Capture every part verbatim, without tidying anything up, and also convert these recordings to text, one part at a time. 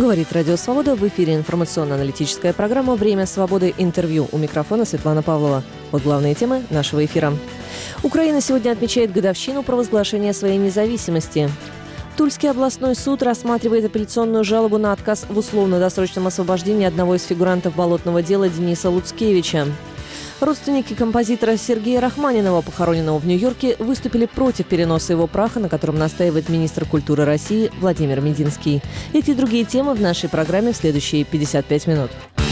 Говорит Радио Свобода. В эфире информационно-аналитическая программа «Время свободы. Интервью». У микрофона Светлана Павлова. Вот главные темы нашего эфира. Украина сегодня отмечает годовщину провозглашения своей независимости. Тульский областной суд рассматривает апелляционную жалобу на отказ в условно-досрочном освобождении одного из фигурантов болотного дела Дениса Луцкевича. Родственники композитора Сергея Рахманинова, похороненного в Нью-Йорке, выступили против переноса его праха, на котором настаивает министр культуры России Владимир Мединский. Эти и другие темы в нашей программе в следующие пятьдесят пять минут.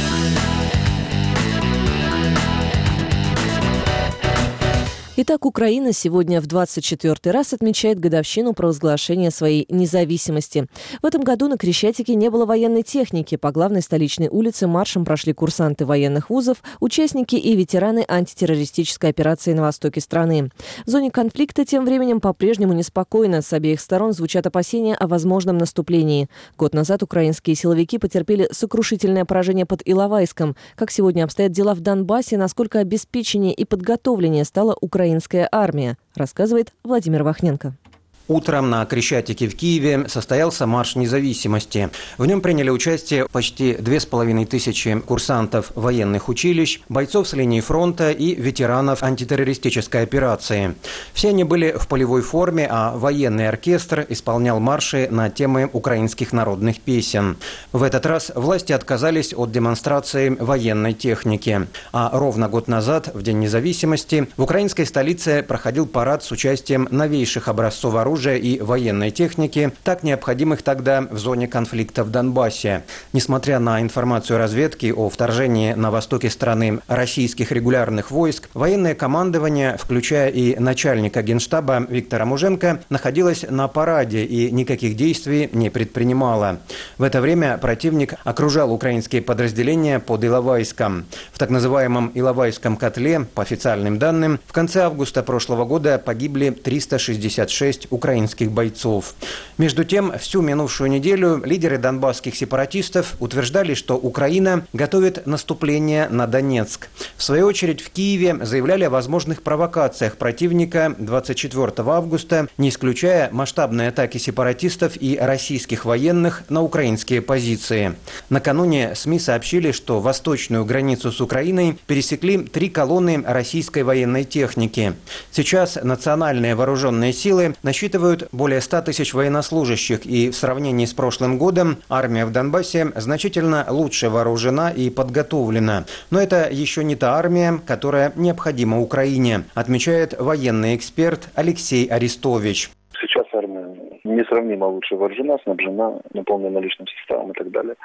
Итак, Украина сегодня в двадцать четвёртый раз отмечает годовщину провозглашения своей независимости. В этом году на Крещатике не было военной техники. По главной столичной улице маршем прошли курсанты военных вузов, участники и ветераны антитеррористической операции на востоке страны. В зоне конфликта тем временем по-прежнему неспокойно. С обеих сторон звучат опасения о возможном наступлении. Год назад украинские силовики потерпели сокрушительное поражение под Иловайском. Как сегодня обстоят дела в Донбассе, насколько обеспечение и подготовление стало Украиной? Украинская армия, рассказывает Владимир Вахненко. Утром на Крещатике в Киеве состоялся марш независимости. В нем приняли участие почти две с половиной тысячи курсантов военных училищ, бойцов с линии фронта и ветеранов антитеррористической операции. Все они были в полевой форме, а военный оркестр исполнял марши на темы украинских народных песен. В этот раз власти отказались от демонстрации военной техники. А ровно год назад, в День независимости, в украинской столице проходил парад с участием новейших образцов оружия и военной техники, так необходимых тогда в зоне конфликта в Донбассе. Несмотря на информацию разведки о вторжении на востоке страны российских регулярных войск, военное командование, включая и начальника Генштаба Виктора Муженко, находилось на параде и никаких действий не предпринимало. В это время противник окружал украинские подразделения под Иловайском. В так называемом Иловайском котле, по официальным данным, в конце августа прошлого года погибли триста шестьдесят шесть украинцев. украинских бойцов. Между тем, всю минувшую неделю лидеры донбасских сепаратистов утверждали, что Украина готовит наступление на Донецк. В свою очередь в Киеве заявляли о возможных провокациях противника двадцать четвёртого августа, не исключая масштабные атаки сепаратистов и российских военных на украинские позиции. Накануне СМИ сообщили, что восточную границу с Украиной пересекли три колонны российской военной техники. Сейчас национальные вооруженные силы насчитывают более ста тысяч военнослужащих, и в сравнении с прошлым годом армия в Донбассе значительно лучше вооружена и подготовлена. Но это еще не та армия, которая необходима Украине, отмечает военный эксперт Алексей Арестович. Сейчас армия несравнимо лучше вооружена, снабжена полным наличным составом и так далее.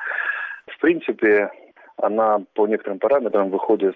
В принципе, она по некоторым параметрам выходит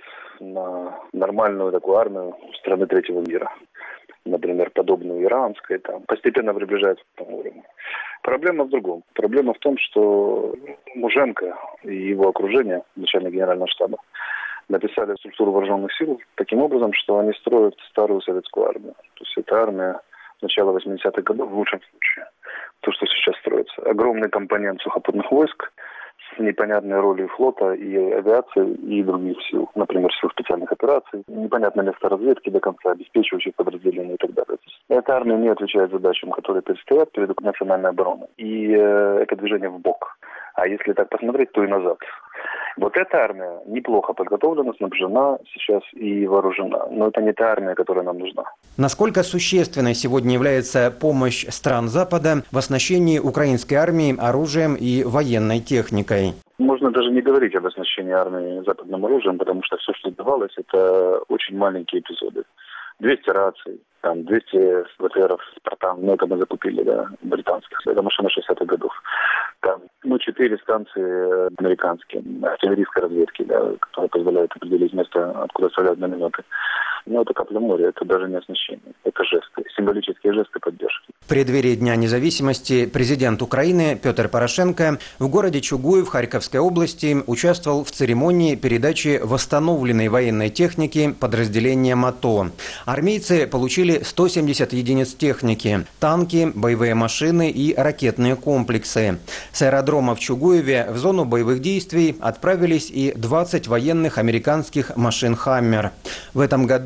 на нормальную такую армию страны третьего мира. Например, подобную иранской, там, постепенно приближается к тому уровню. Проблема в другом. Проблема в том, что Муженко и его окружение, начальник генерального штаба, написали структуру вооруженных сил таким образом, что они строят старую советскую армию. То есть это армия начала восьмидесятых годов в лучшем случае. То, что сейчас строится. Огромный компонент сухопутных войск с непонятной ролью флота и авиации и других сил, например, сил специальных операций, непонятное место разведки до конца, обеспечивающих подразделения и так далее. Эта армия не отвечает задачам, которые предстоят перед национальной обороной. И э, это движение в бок. А если так посмотреть, то и назад. Вот эта армия неплохо подготовлена, снабжена сейчас и вооружена. Но это не та армия, которая нам нужна. Насколько существенной сегодня является помощь стран Запада в оснащении украинской армии оружием и военной техникой? Можно даже не говорить об оснащении армии западным оружием, потому что все, что давалось, это очень маленькие эпизоды. двести раций, там двести ВТРов «Спартан», ну это мы закупили, да, британских, это машина шестидесятых годов. Там, ну, четыре станции американские, артиллерийской разведки, да, которые позволяют определить место, откуда стреляют минометы. Но это капля моря, это даже не оснащение, это жесты, символические жесты поддержки. В преддверии Дня независимости президент Украины Петр Порошенко в городе Чугуев Харьковской области участвовал в церемонии передачи восстановленной военной техники подразделениям АТО. Армейцы получили сто семьдесят единиц техники, танки, боевые машины и ракетные комплексы. С аэродрома в Чугуеве в зону боевых действий отправились и двадцать военных американских машин «Хаммер». В этом году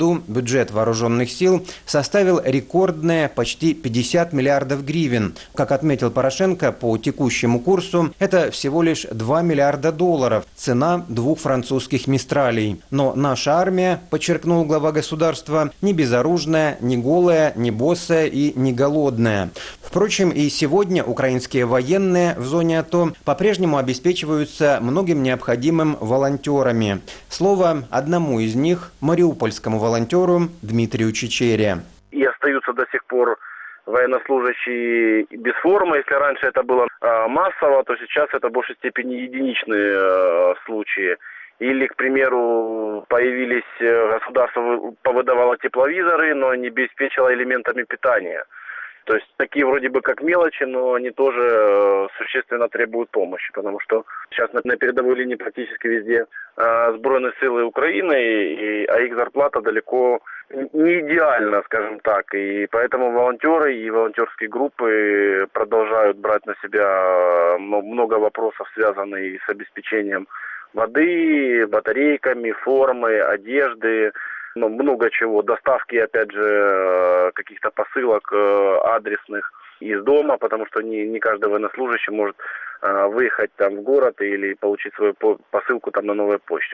году бюджет вооруженных сил составил рекордные почти пятьдесят миллиардов гривен. Как отметил Порошенко, по текущему курсу это всего лишь два миллиарда долларов, цена двух французских «Мистралей». Но наша армия, подчеркнул глава государства, не безоружная, не голая, не босая и не голодная. Впрочем, и сегодня украинские военные в зоне АТО по-прежнему обеспечиваются многим необходимым волонтерами. Слово одному из них, мариупольскому волонтеру Дмитрию Чичере. И остаются до сих пор военнослужащие без формы. Если раньше это было э, массово, то сейчас это в большей степени единичные э, случаи. Или, к примеру, появились, э, государство повыдавало тепловизоры, но не обеспечило элементами питания. То есть такие вроде бы как мелочи, но они тоже э, существенно требуют помощи, потому что сейчас на, на передовой линии практически везде э, сбройные силы Украины, и, а их зарплата далеко не идеальна, скажем так. И поэтому волонтеры и волонтерские группы продолжают брать на себя много вопросов, связанных с обеспечением воды, батарейками, формы, одежды. Ну, много чего, доставки, опять же, каких-то посылок адресных из дома, потому что не, не каждый военнослужащий может выехать там в город или получить свою посылку там на новой почте.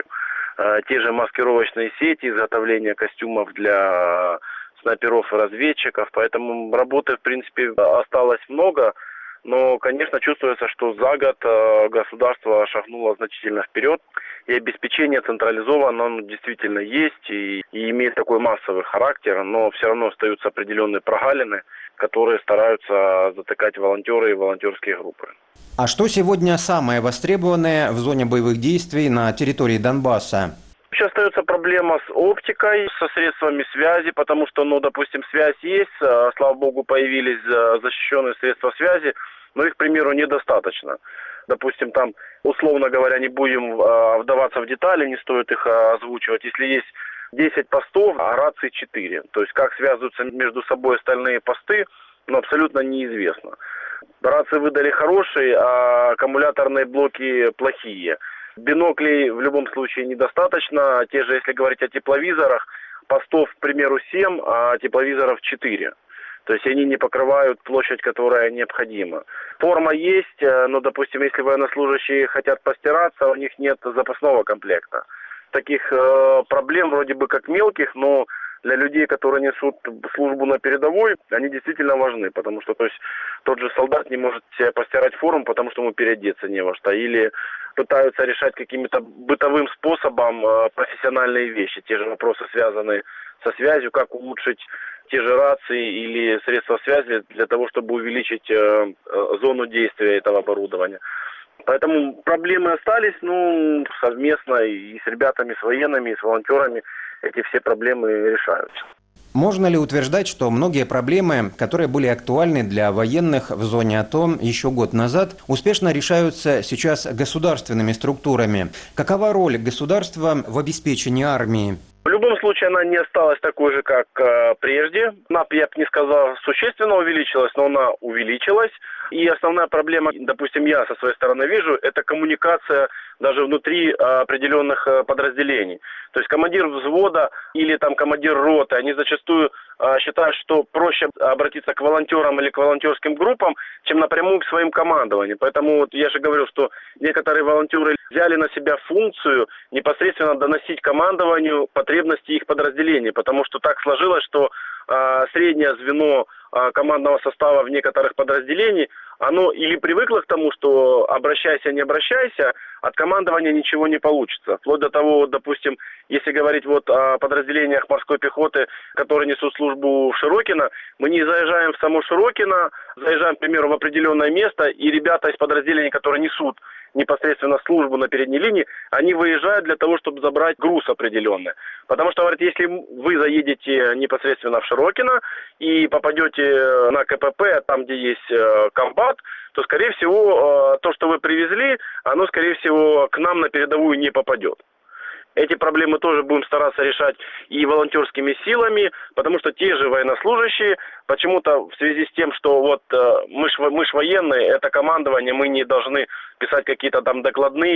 Те же маскировочные сети, изготовление костюмов для снайперов и разведчиков, поэтому работы, в принципе, осталось много. Но, конечно, чувствуется, что за год государство шагнуло значительно вперед, и обеспечение централизованно оно действительно есть и, и имеет такой массовый характер, но все равно остаются определенные прогалины, которые стараются затыкать волонтеры и волонтерские группы. А что сегодня самое востребованное в зоне боевых действий на территории Донбасса? Еще остается проблема с оптикой, со средствами связи, потому что, ну, допустим, связь есть, слава богу, появились защищенные средства связи, но их, к примеру, недостаточно. Допустим, там, условно говоря, не будем вдаваться в детали, не стоит их озвучивать. Если есть десять постов, а рации четыре. То есть как связываются между собой остальные посты, ну, абсолютно неизвестно. Рации выдали хорошие, а аккумуляторные блоки плохие. Биноклей в любом случае недостаточно. Те же, если говорить о тепловизорах, постов, к примеру, семь, а тепловизоров четыре. То есть они не покрывают площадь, которая необходима. Форма есть, но, допустим, если военнослужащие хотят постираться, у них нет запасного комплекта. Таких э, проблем вроде бы как мелких, но для людей, которые несут службу на передовой, они действительно важны, потому что, то есть, тот же солдат не может себе постирать форму, потому что ему переодеться не во что, или пытаются решать каким-то бытовым способом э, профессиональные вещи, те же вопросы, связанные со связью, как улучшить те же рации или средства связи для того, чтобы увеличить э, э, зону действия этого оборудования. Поэтому проблемы остались, ну, совместно и с ребятами, с военными, и с волонтерами эти все проблемы решаются. Можно ли утверждать, что многие проблемы, которые были актуальны для военных в зоне АТО еще год назад, успешно решаются сейчас государственными структурами? Какова роль государства в обеспечении армии? В любом случае она не осталась такой же, как э, прежде. Она, я бы не сказал, существенно увеличилась, но она увеличилась. И основная проблема, допустим, я со своей стороны вижу, это коммуникация даже внутри э, определенных э, подразделений. То есть командир взвода или там командир роты, они зачастую э, считают, что проще обратиться к волонтерам или к волонтерским группам, чем напрямую к своим командованиям. Поэтому вот я же говорю, что некоторые волонтеры взяли на себя функцию непосредственно доносить командованию потребности их подразделений, потому что так сложилось, что э, среднее звено э, командного состава в некоторых подразделениях, оно или привыкло к тому, что обращайся, не обращайся, от командования ничего не получится. Вплоть до того, допустим, если говорить вот о подразделениях морской пехоты, которые несут службу в Широкино, мы не заезжаем в само Широкино, заезжаем, к примеру, в определенное место, и ребята из подразделений, которые несут непосредственно службу на передней линии, они выезжают для того, чтобы забрать груз определенный. Потому что, говорят, если вы заедете непосредственно в Широкино и попадете на КПП, там, где есть комбат, то, скорее всего, то, что вы привезли, оно, скорее всего, к нам на передовую не попадет. Эти проблемы тоже будем стараться решать и волонтерскими силами, потому что те же военнослужащие, почему-то в связи с тем, что вот мы ж, мы ж военные, это командование, мы не должны писать какие-то там докладные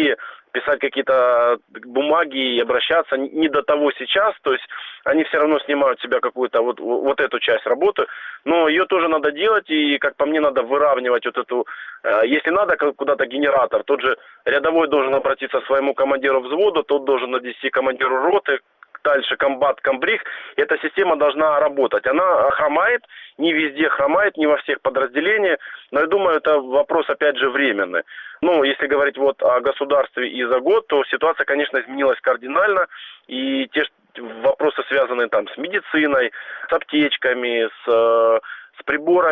писать какие-то бумаги и обращаться. Не до того сейчас, то есть они все равно снимают с себя какую-то вот, вот эту часть работы, но ее тоже надо делать, и, как по мне, надо выравнивать вот эту, если надо куда-то генератор, тот же рядовой должен обратиться к своему командиру взвода, тот должен отнести командиру роты, дальше комбат, комбриг. Эта система должна работать. Она хромает, не везде хромает, не во всех подразделениях, но я думаю, это вопрос, опять же, временный. Ну, если говорить вот о государстве и за год, то ситуация, конечно, изменилась кардинально, и те вопросы, связанные там с медициной, с аптечками, с... с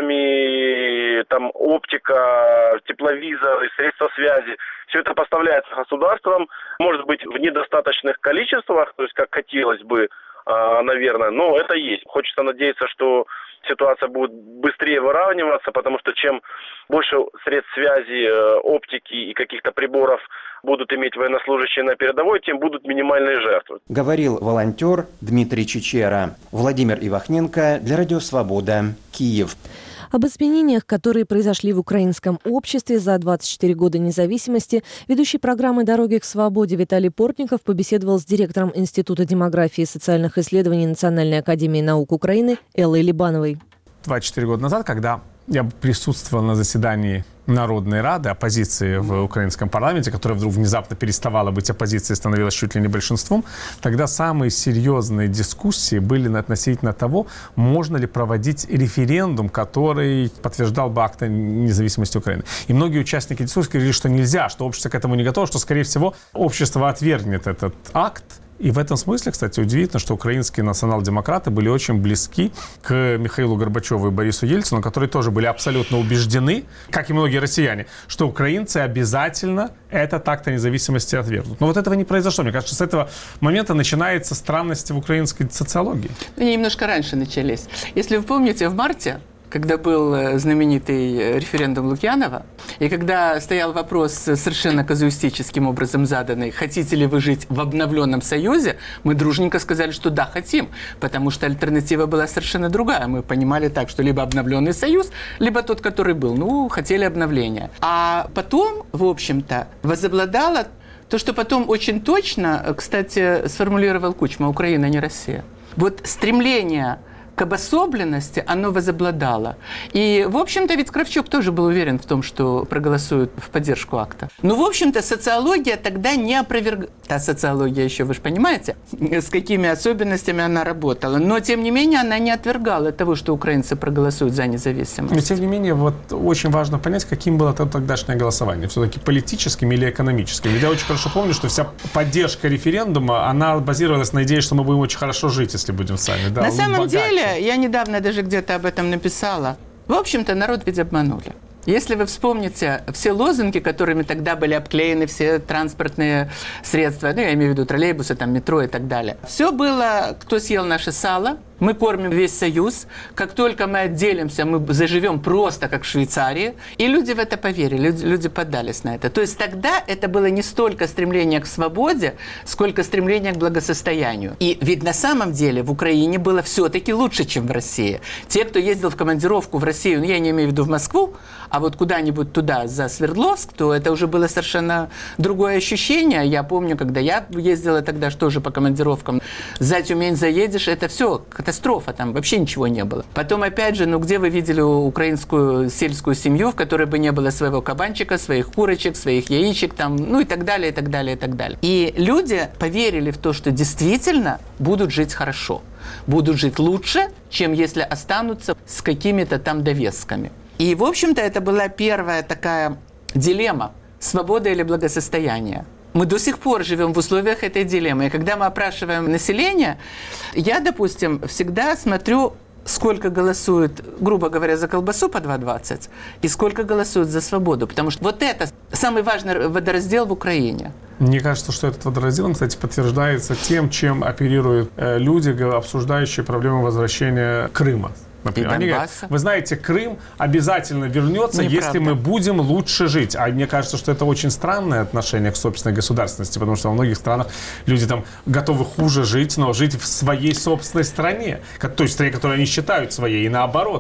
приборами, там, оптика, тепловизоры, средства связи. Все это поставляется государством, может быть, в недостаточных количествах, то есть, как хотелось бы, наверное, но это есть. Хочется надеяться, что ситуация будет быстрее выравниваться, потому что чем больше средств связи, оптики и каких-то приборов будут иметь военнослужащие на передовой, тем будут минимальные жертвы. Говорил волонтер Дмитрий Чичера. Владимир Ивахненко для Радио Свобода, Киев. Об изменениях, которые произошли в украинском обществе за двадцать четыре года независимости, ведущий программы «Дороги к свободе» Виталий Портников побеседовал с директором Института демографии и социальных исследований Национальной академии наук Украины Эллой Либановой. двадцать четыре года назад, когда я присутствовал на заседании Народной Рады, оппозиции в украинском парламенте, которая вдруг внезапно переставала быть оппозицией, становилась чуть ли не большинством, тогда самые серьезные дискуссии были относительно того, можно ли проводить референдум, который подтверждал бы акт независимости Украины. И многие участники дискуссии говорили, что нельзя, что общество к этому не готово, что, скорее всего, общество отвергнет этот акт. И в этом смысле, кстати, удивительно, что украинские национал-демократы были очень близки к Михаилу Горбачеву и Борису Ельцину, которые тоже были абсолютно убеждены, как и многие россияне, что украинцы обязательно этот акт о независимости отвергнут. Но вот этого не произошло. Мне кажется, с этого момента начинается странность в украинской социологии. Они немножко раньше начались. Если вы помните, в марте, когда был знаменитый референдум Лукьянова, и когда стоял вопрос совершенно казуистическим образом заданный, хотите ли вы жить в обновленном союзе, мы дружненько сказали, что да, хотим, потому что альтернатива была совершенно другая. Мы понимали так, что либо обновленный союз, либо тот, который был. Ну, хотели обновления. А потом, в общем-то, возобладало то, что потом очень точно, кстати, сформулировал Кучма: Украина, не Россия. Вот стремление к обособленности, оно возобладало. И, в общем-то, ведь Кравчук тоже был уверен в том, что проголосуют в поддержку акта. Ну, в общем-то, социология тогда не опровергала. Та социология еще, вы же понимаете, с какими особенностями она работала. Но, тем не менее, она не отвергала того, что украинцы проголосуют за независимость. Но, тем не менее, вот очень важно понять, каким было тогдашнее голосование. Все-таки политическим или экономическим. Ведь я очень хорошо помню, что вся поддержка референдума, она базировалась на идее, что мы будем очень хорошо жить, если будем сами. Да, на самом богаче. деле, я недавно даже где-то об этом написала. В общем-то, народ ведь обманули. Если вы вспомните все лозунги, которыми тогда были обклеены все транспортные средства, ну, я имею в виду троллейбусы, там, метро и так далее. Все было: кто съел наше сало, мы кормим весь Союз, как только мы отделимся, мы заживем просто как в Швейцарии. И люди в это поверили, люди, люди поддались на это. То есть тогда это было не столько стремление к свободе, сколько стремление к благосостоянию. И ведь на самом деле в Украине было все-таки лучше, чем в России. Те, кто ездил в командировку в Россию, ну, я не имею в виду в Москву, а вот куда-нибудь туда, за Свердловск, то это уже было совершенно другое ощущение. Я помню, когда я ездила тогда тоже по командировкам, за Тюмень заедешь, это все катастрофа, там вообще ничего не было. Потом, опять же, ну где вы видели украинскую сельскую семью, в которой бы не было своего кабанчика, своих курочек, своих яичек, там, ну и так далее, и так далее, и так далее. И люди поверили в то, что действительно будут жить хорошо, будут жить лучше, чем если останутся с какими-то там довесками. И, в общем-то, это была первая такая дилемма: свобода или благосостояние. Мы до сих пор живем в условиях этой дилеммы. И когда мы опрашиваем население, я, допустим, всегда смотрю, сколько голосует, грубо говоря, за колбасу по два двадцать, и сколько голосуют за свободу. Потому что вот это самый важный водораздел в Украине. Мне кажется, что этот водораздел, кстати, подтверждается тем, чем оперируют э, люди, обсуждающие проблему возвращения Крыма. Например, они говорят: вы знаете, Крым обязательно вернется, Неправда. Если мы будем лучше жить. А мне кажется, что это очень странное отношение к собственной государственности, потому что во многих странах люди там готовы хуже жить, но жить в своей собственной стране, той стране, которую они считают своей, и наоборот.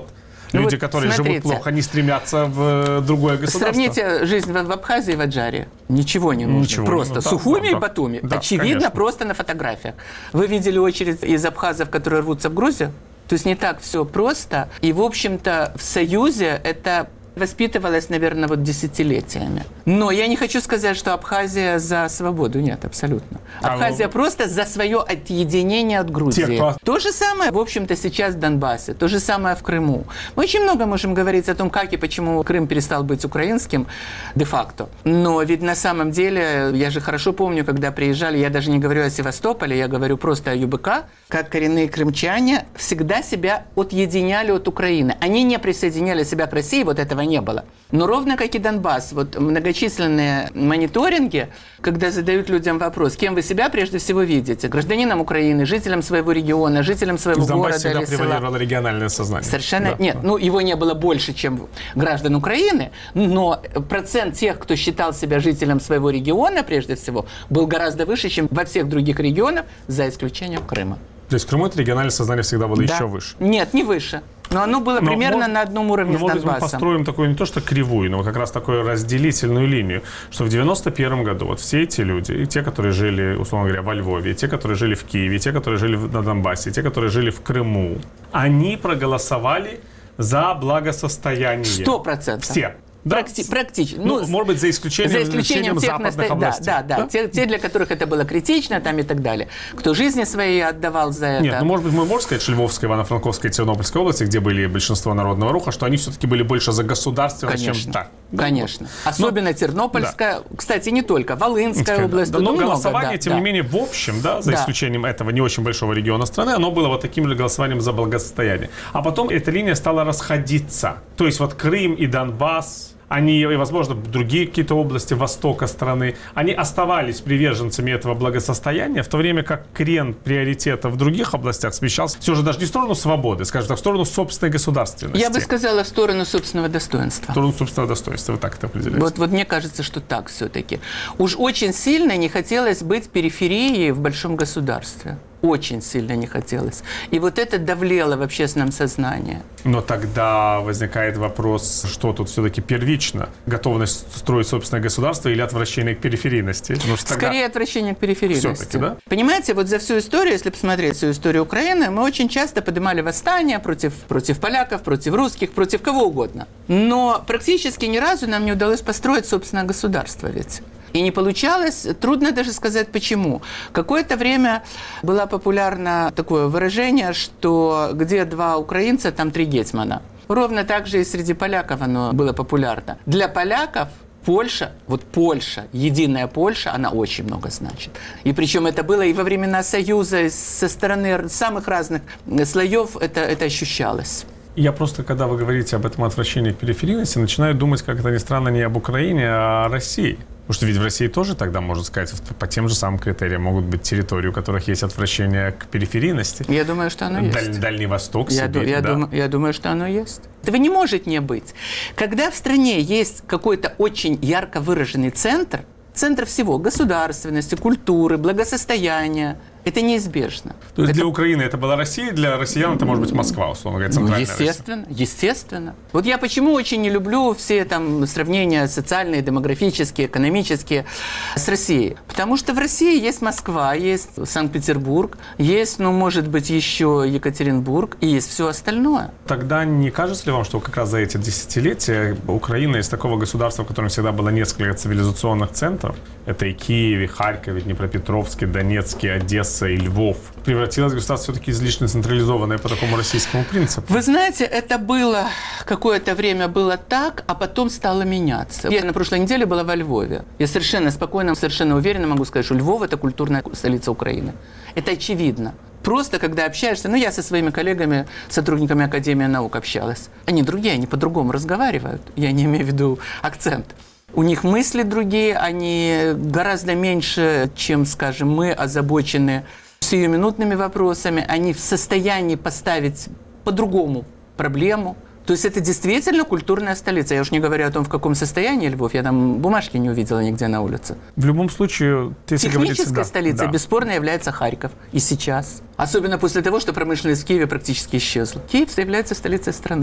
Люди, вот которые смотрите, живут плохо, не стремятся в другое государство. Сравните жизнь в Абхазии и в Аджаре. Ничего не нужно. Ничего просто не, ну, Сухуми да, и да, Батуми. да, Очевидно, конечно. просто на фотографиях. Вы видели очередь из абхазов, которые рвутся в Грузию? То есть не так все просто. И, в общем-то, в Союзе это воспитывалась, наверное, вот десятилетиями. Но я не хочу сказать, что Абхазия за свободу. Нет, абсолютно. Абхазия а, просто за свое отъединение от Грузии. Те, кто... То же самое, в общем-то, сейчас в Донбассе. То же самое в Крыму. Мы очень много можем говорить о том, как и почему Крым перестал быть украинским де-факто. Но ведь на самом деле, я же хорошо помню, когда приезжали, я даже не говорю о Севастополе, я говорю просто о ЮБК, как коренные крымчане всегда себя отъединяли от Украины. Они не присоединяли себя к России, вот этого не было. Но ровно как и Донбасс, вот многочисленные мониторинги, когда задают людям вопрос, кем вы себя прежде всего видите? Гражданином Украины, жителем своего региона, жителем своего города или села? Донбасс всегда превалировало региональное сознание. Совершенно да, нет. да. Ну, его не было больше, чем граждан Украины, но процент тех, кто считал себя жителем своего региона, прежде всего, был гораздо выше, чем во всех других регионах, за исключением Крыма. То есть в Крыму это региональное сознание всегда было да. еще выше? Нет, не выше. Но оно было но, примерно может, на одном уровне с Донбассом. Может быть, мы построим такую не то что кривую, но как раз такую разделительную линию, что в девяносто первом году вот все эти люди, и те, которые жили, условно говоря, во Львове, и те, которые жили в Киеве, и те, которые жили на Донбассе, и те, которые жили в Крыму, они проголосовали за благосостояние. Сто процентов. Все. Да. Практи- практически. Ну, ну, может быть, за исключением, за исключением тех западных наста... областей. Да, да, да. да? Те, те, для которых это было критично, там и так далее. Кто жизни свои отдавал за это. Нет, ну, может быть, мы можем сказать, что Львовская, Ивано-Франковская и Тернопольская области, где были большинство народного руха, что они все-таки были больше за государственность, чем так. Конечно. Особенно но, Тернопольская, да. Кстати, не только, Волынская область. Да, но много, голосование, да, тем да. не менее, в общем, да, за да. исключением этого не очень большого региона страны, оно было вот таким же голосованием за благосостояние. А потом эта линия стала расходиться. То есть вот Крым и Донбасс, они, и, возможно, другие какие-то области востока страны, они оставались приверженцами этого благосостояния, в то время как крен приоритета в других областях смещался все же даже не в сторону свободы, скажем так, в сторону собственной государственности. Я бы сказала, в сторону собственного достоинства. В сторону собственного достоинства, вы так это определяете. Вот, вот мне кажется, что так все-таки. Уж очень сильно не хотелось быть периферией в большом государстве. Очень сильно не хотелось. И вот это давлело в общественном сознании. Но тогда возникает вопрос, что тут все-таки первично? Готовность строить собственное государство или отвращение к периферийности? Скорее отвращение к периферийности. Все-таки, да? Понимаете, вот за всю историю, если посмотреть всю историю Украины, мы очень часто поднимали восстания против, против поляков, против русских, против кого угодно. Но практически ни разу нам не удалось построить собственное государство ведь. И не получалось, трудно даже сказать почему. Какое-то время было популярно такое выражение, что где два украинца, там три гетьмана. Ровно так же и среди поляков оно было популярно. Для поляков Польша, вот Польша, единая Польша, она очень много значит. И причем это было и во времена Союза, со стороны самых разных слоев это, это ощущалось. Я просто, когда вы говорите об этом отвращении к периферийности, начинаю думать, как это ни странно, не об Украине, а о России. Потому что ведь в России тоже тогда, можно сказать, по тем же самым критериям могут быть территории, у которых есть отвращение к периферийности. Я думаю, что оно Даль, есть. Дальний Восток, я Сибирь, я, да. думаю, я думаю, что оно есть. Этого не может не быть. Когда в стране есть какой-то очень ярко выраженный центр, центр всего – государственности, культуры, благосостояния, это неизбежно. То есть это... для Украины это была Россия, для россиян это может быть Москва, условно говоря, центральная ну, естественно, Россия. Естественно. Вот я почему очень не люблю все там сравнения социальные, демографические, экономические с Россией. Потому что в России есть Москва, есть Санкт-Петербург, есть, ну, может быть, еще Екатеринбург, и есть все остальное. Тогда не кажется ли вам, что как раз за эти десятилетия Украина из такого государства, в котором всегда было несколько цивилизационных центров, это и Киев, и Харьков, и Днепропетровск, и Донецк, и Одесса, и Львов, превратилось в государство все-таки излишне централизованное по такому российскому принципу? Вы знаете, это было, какое-то время было так, а потом стало меняться. Я на прошлой неделе была во Львове. Я совершенно спокойно, совершенно уверенно могу сказать, что Львов – это культурная столица Украины. Это очевидно. Просто, когда общаешься, ну, я со своими коллегами, сотрудниками Академии наук общалась. Они другие, они по-другому разговаривают. Я не имею в виду акцент. У них мысли другие, они гораздо меньше, чем, скажем, мы, озабочены сиюминутными вопросами. Они в состоянии поставить по-другому проблему. То есть это действительно культурная столица. Я уж не говорю о том, в каком состоянии Львов. Я там бумажки не увидела нигде на улице. В любом случае... Технической да, столицей да. бесспорно является Харьков. И сейчас. Особенно после того, что промышленность в Киеве практически исчезла. Киев является столицей страны.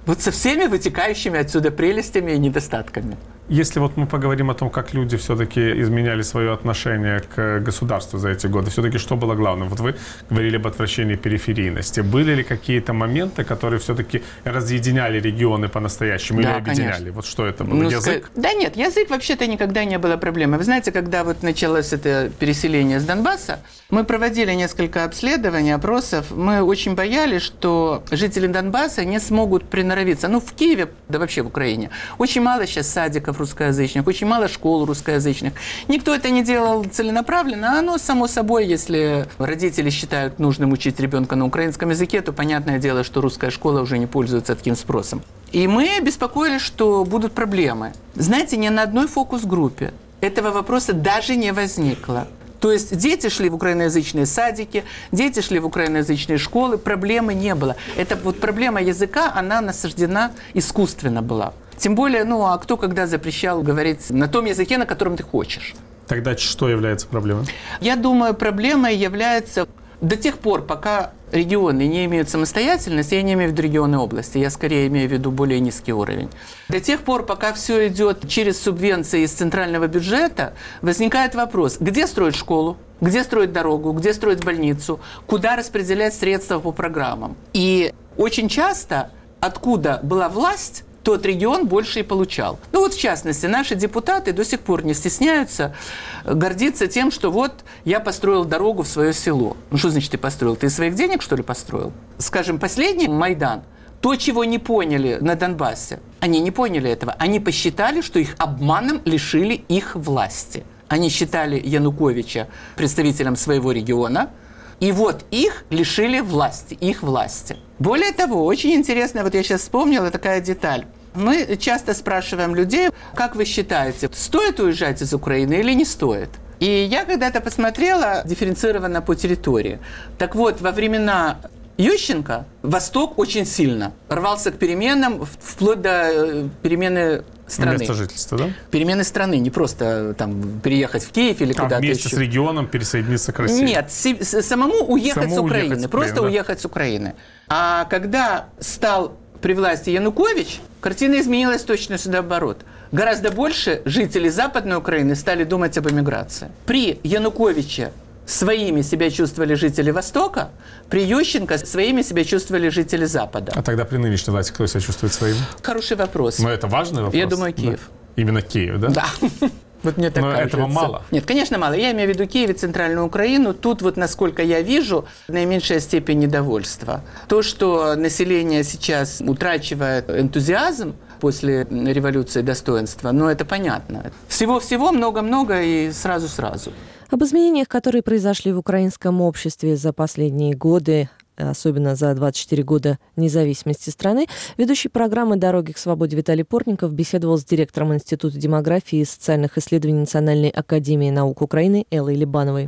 Вот со всеми вытекающими отсюда прелестями и недостатками. Если вот мы поговорим о том, как люди все-таки изменяли свое отношение к государству за эти годы, все-таки что было главным? Вот вы говорили об отвращении периферийности. Были ли какие-то моменты, которые все-таки разъединяли регионы по-настоящему, да, или объединяли? Конечно. Вот что это было? Ну, язык? Да нет, язык вообще-то никогда не было проблемой. Вы знаете, когда вот началось это переселение с Донбасса, мы проводили несколько обследований, опросов. Мы очень боялись, что жители Донбасса не смогут приноровиться. Ну, в Киеве, да вообще в Украине, очень мало сейчас садиков русскоязычных, очень мало школ русскоязычных. Никто это не делал целенаправленно, а оно само собой, если родители считают нужным учить ребенка на украинском языке, то понятное дело, что русская школа уже не пользуется таким спросом. И мы беспокоились, что будут проблемы. Знаете, ни на одной фокус-группе этого вопроса даже не возникло. То есть дети шли в украиноязычные садики, дети шли в украиноязычные школы, проблемы не было. Это вот проблема языка, она насаждена искусственно была. Тем более, ну, а кто когда запрещал говорить на том языке, на котором ты хочешь? Тогда что является проблемой? Я думаю, проблемой является до тех пор, пока регионы не имеют самостоятельности, я не имею в виду регионы области, я скорее имею в виду более низкий уровень. До тех пор, пока все идет через субвенции из центрального бюджета, возникает вопрос, где строить школу, где строить дорогу, где строить больницу, куда распределять средства по программам. И очень часто, откуда была власть, тот регион больше и получал. Ну вот, в частности, наши депутаты до сих пор не стесняются гордиться тем, что вот я построил дорогу в свое село. Ну что значит ты построил? Ты из своих денег, что ли, построил? Скажем, последний Майдан, то, чего не поняли на Донбассе, они не поняли этого. Они посчитали, что их обманом лишили их власти. Они считали Януковича представителем своего региона, и вот их лишили власти, их власти. Более того, очень интересно, вот я сейчас вспомнила такая деталь. Мы часто спрашиваем людей, как вы считаете, стоит уезжать из Украины или не стоит? И я когда-то посмотрела дифференцированно по территории. Так вот, во времена Ющенко Восток очень сильно рвался к переменам, вплоть до перемены страны. Место жительства, да? Перемены страны, не просто там переехать в Киев или а куда-то вместе еще. с регионом пересоединиться к России? Нет, с- самому уехать самому с Украины, уехать с Украины, просто да. уехать с Украины. А когда стал при власти Янукович, картина изменилась точно наоборот. Гораздо больше жителей Западной Украины стали думать об эмиграции. При Януковиче своими себя чувствовали жители Востока, при Ющенко своими себя чувствовали жители Запада. А тогда при нынешней власти кто себя чувствует своим? Хороший вопрос. Но это важный вопрос. Я думаю, Киев. Да. Именно Киев, да? Да. Вот мне так Но кажется. этого мало. Нет, конечно, мало. Я имею в виду Киев и Центральную Украину. Тут вот, насколько я вижу, наименьшая степень недовольства. То, что население сейчас утрачивает энтузиазм после революции достоинства, ну, это понятно. Всего-всего много-много и сразу-сразу. Об изменениях, которые произошли в украинском обществе за последние годы, особенно за двадцать четыре года независимости страны, ведущий программы «Дороги к свободе» Виталий Портников беседовал с директором Института демографии и социальных исследований Национальной академии наук Украины Эллой Либановой.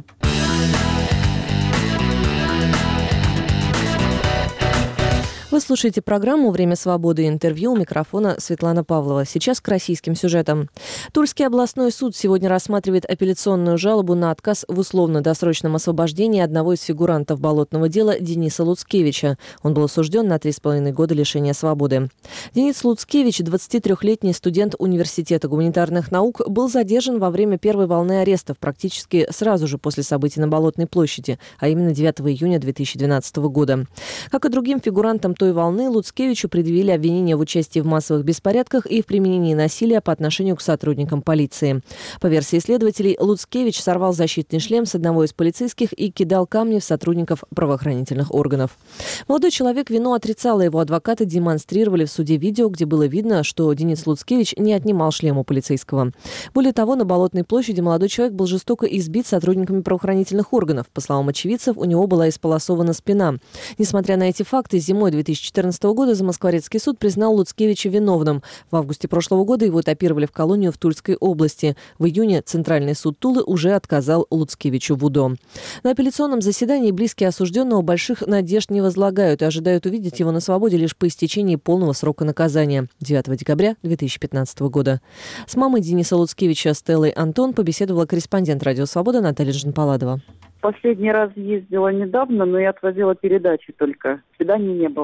Вы слушаете программу «Время свободы» и интервью. У микрофона Светлана Павлова. Сейчас к российским сюжетам. Тульский областной суд сегодня рассматривает апелляционную жалобу на отказ в условно-досрочном освобождении одного из фигурантов болотного дела Дениса Луцкевича. Он был осужден на три с половиной года лишения свободы. Денис Луцкевич, двадцатитрёхлетний студент Университета гуманитарных наук, был задержан во время первой волны арестов практически сразу же после событий на Болотной площади, а именно девятого июня две тысячи двенадцатого года. Как и другим фигурантам той волны, Луцкевичу предъявили обвинения в участии в массовых беспорядках и в применении насилия по отношению к сотрудникам полиции. По версии следователей, Луцкевич сорвал защитный шлем с одного из полицейских и кидал камни в сотрудников правоохранительных органов. Молодой человек вину отрицал, и его адвокаты демонстрировали в суде видео, где было видно, что Денис Луцкевич не отнимал шлем у полицейского. Более того, на Болотной площади молодой человек был жестоко избит сотрудниками правоохранительных органов. По словам очевидцев, у него была исполосована спина. Несмотря на эти факты, зимой две тысячи четырнадцатого года Замоскворецкий суд признал Луцкевича виновным. В августе прошлого года его этапировали в колонию в Тульской области. В июне Центральный суд Тулы уже отказал Луцкевичу в УДО. На апелляционном заседании близкие осужденного больших надежд не возлагают и ожидают увидеть его на свободе лишь по истечении полного срока наказания – девятого декабря две тысячи пятнадцатого года. С мамой Дениса Луцкевича Стеллой Антон побеседовала корреспондент «Радио Свобода» Наталья Жанпаладова. Последний раз ездила недавно, но я отвозила передачи только. Свиданий не было.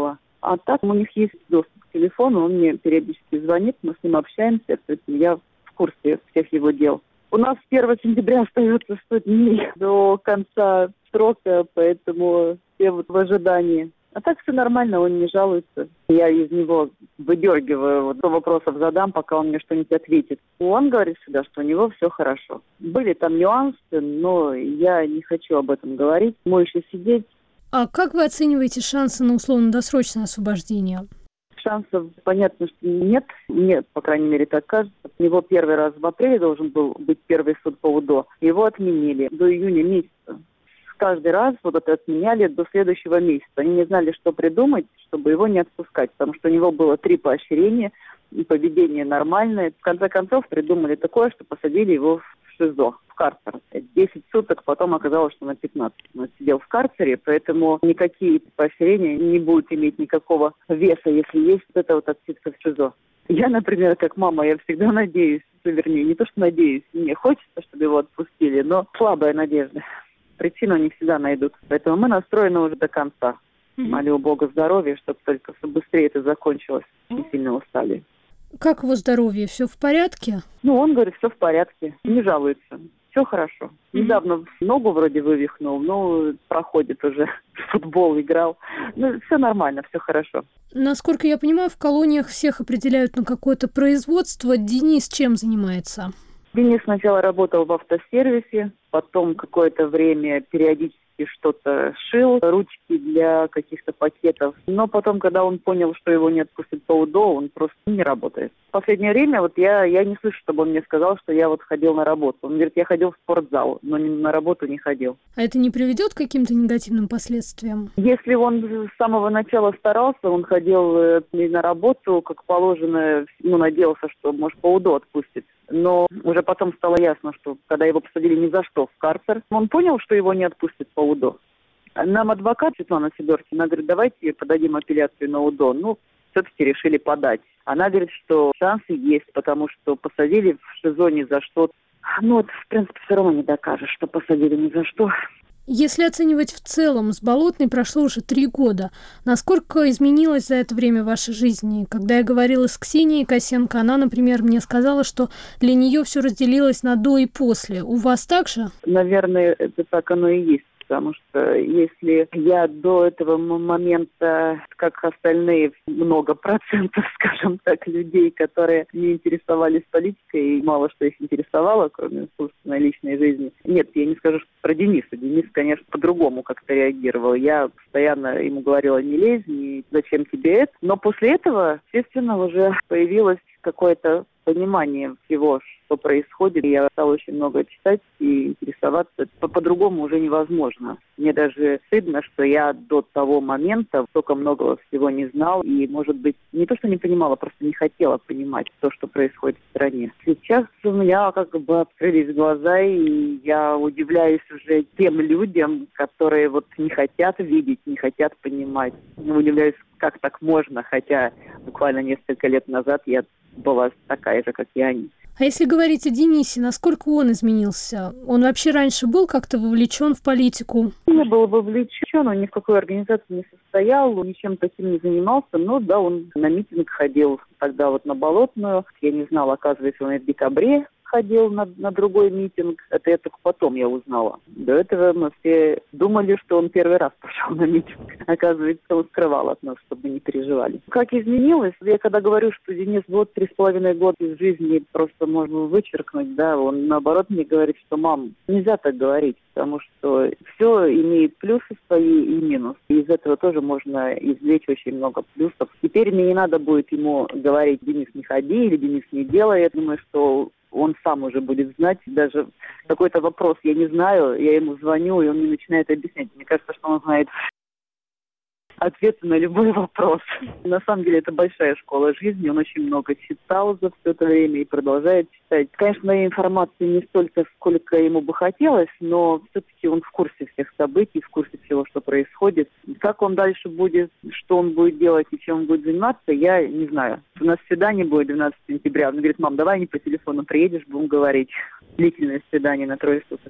А так у них есть доступ к телефону, он мне периодически звонит, мы с ним общаемся, я в курсе всех его дел. У нас с первого сентября остается сто дней до конца срока, поэтому все вот в ожидании. А так все нормально, он не жалуется. Я из него выдергиваю, вот, вопросов задам, пока он мне что-нибудь ответит. Он говорит всегда, что у него все хорошо. Были там нюансы, но я не хочу об этом говорить. Ему еще сидеть. А как вы оцениваете шансы на условно-досрочное освобождение? Шансов, понятно, что нет. Мне, по крайней мере, так кажется. У него первый раз в апреле должен был быть первый суд по УДО. Его отменили до июня месяца. Каждый раз вот это отменяли до следующего месяца. Они не знали, что придумать, чтобы его не отпускать, потому что у него было три поощрения, и поведение нормальное. В конце концов придумали такое, что посадили его в ШИЗО, в карцер. десять суток, потом оказалось, что на пятнадцать. Он сидел в карцере, поэтому никакие поощрения не будут иметь никакого веса, если есть вот это вот отсидка в ШИЗО. Я, например, как мама, я всегда надеюсь, вернее, не то, что надеюсь, мне хочется, чтобы его отпустили, но слабая надежда. Причину не всегда найдут. Поэтому мы настроены уже до конца. Mm-hmm. Молю Бога здоровья, чтобы только быстрее это закончилось. Очень сильно устали. Как его здоровье? Все в порядке? Ну, он говорит, все в порядке. Не жалуется. Все хорошо. Mm-hmm. Недавно ногу вроде вывихнул, но проходит уже. В футбол играл. Ну, все нормально, все хорошо. Насколько я понимаю, в колониях всех определяют на какое-то производство. Денис чем занимается? Денис сначала работал в автосервисе, потом какое-то время периодически что-то шил, ручки для каких-то пакетов. Но потом, когда он понял, что его не отпустят по УДО, он просто не работает. В последнее время вот я, я не слышу, чтобы он мне сказал, что я вот ходил на работу. Он говорит, я ходил в спортзал, но на работу не ходил. А это не приведет к каким-то негативным последствиям? Если он с самого начала старался, он ходил на работу, как положено, ну, надеялся, что, может, по УДО отпустит. Но уже потом стало ясно, что когда его посадили ни за что в карцер, он понял, что его не отпустят по УДО. Нам адвокат Светлана Сидоркина говорит, давайте подадим апелляцию на УДО. Ну, все-таки решили подать. Она говорит, что шансы есть, потому что посадили в ШИЗО ни за что. Ну, вот, в принципе, все равно не докажешь, что посадили ни за что. Если оценивать в целом, с Болотной прошло уже три года. Насколько изменилась за это время ваша жизнь? Когда я говорила с Ксенией Косенко, она, например, мне сказала, что для нее все разделилось на до и после. У вас так же? Наверное, это так оно и есть. Потому что если я до этого момента, как остальные, много процентов, скажем так, людей, которые не интересовались политикой и мало что их интересовало, кроме собственной личной жизни. Нет, я не скажу, что про Дениса. Денис, конечно, по-другому как-то реагировал. Я постоянно ему говорила, не лезь, не зачем тебе это. Но после этого, естественно, уже появилось какое-то понимание всего, что происходит. Я стала очень много читать и интересоваться. По-другому уже невозможно. Мне даже стыдно, что я до того момента столько многого всего не знал. И, может быть, не то, что не понимала, просто не хотела понимать то, что происходит в стране. Сейчас у меня как бы открылись глаза, и я удивляюсь уже тем людям, которые вот не хотят видеть, не хотят понимать. Я удивляюсь, как так можно, хотя буквально несколько лет назад я была такая же, как и они. А если говорить о Денисе, насколько он изменился? Он вообще раньше был как-то вовлечен в политику? Не был вовлечен, он ни в какой организации не состоял, ничем таким не занимался. Но да, он на митинг ходил тогда вот на Болотную. Я не знала, оказывается, он и в декабре ходил на, на другой митинг. Это я только потом я узнала. До этого мы все думали, что он первый раз пошел на митинг. Оказывается, он скрывал от нас, чтобы не переживали. Как изменилось? Я когда говорю, что Денис вот три с половиной года из жизни просто можно вычеркнуть, да, он наоборот мне говорит, что мам, нельзя так говорить, потому что все имеет плюсы свои и минусы. И из этого тоже можно извлечь очень много плюсов. Теперь мне не надо будет ему говорить, Денис, не ходи или Денис, не делай. Я думаю, что он сам уже будет знать. Даже какой-то вопрос я не знаю, я ему звоню, и он мне начинает объяснять. Мне кажется, что он знает ответы на любой вопрос. На самом деле это большая школа жизни. Он очень много читал за все это время и продолжает читать. Конечно, информации не столько, сколько ему бы хотелось, но все-таки он в курсе всех событий, в курсе всего, что происходит. Как он дальше будет, что он будет делать и чем он будет заниматься, я не знаю. У нас свидание будет двенадцатого сентября. Он говорит, мам, давай не по телефону приедешь, будем говорить. Длительное свидание на трое суток.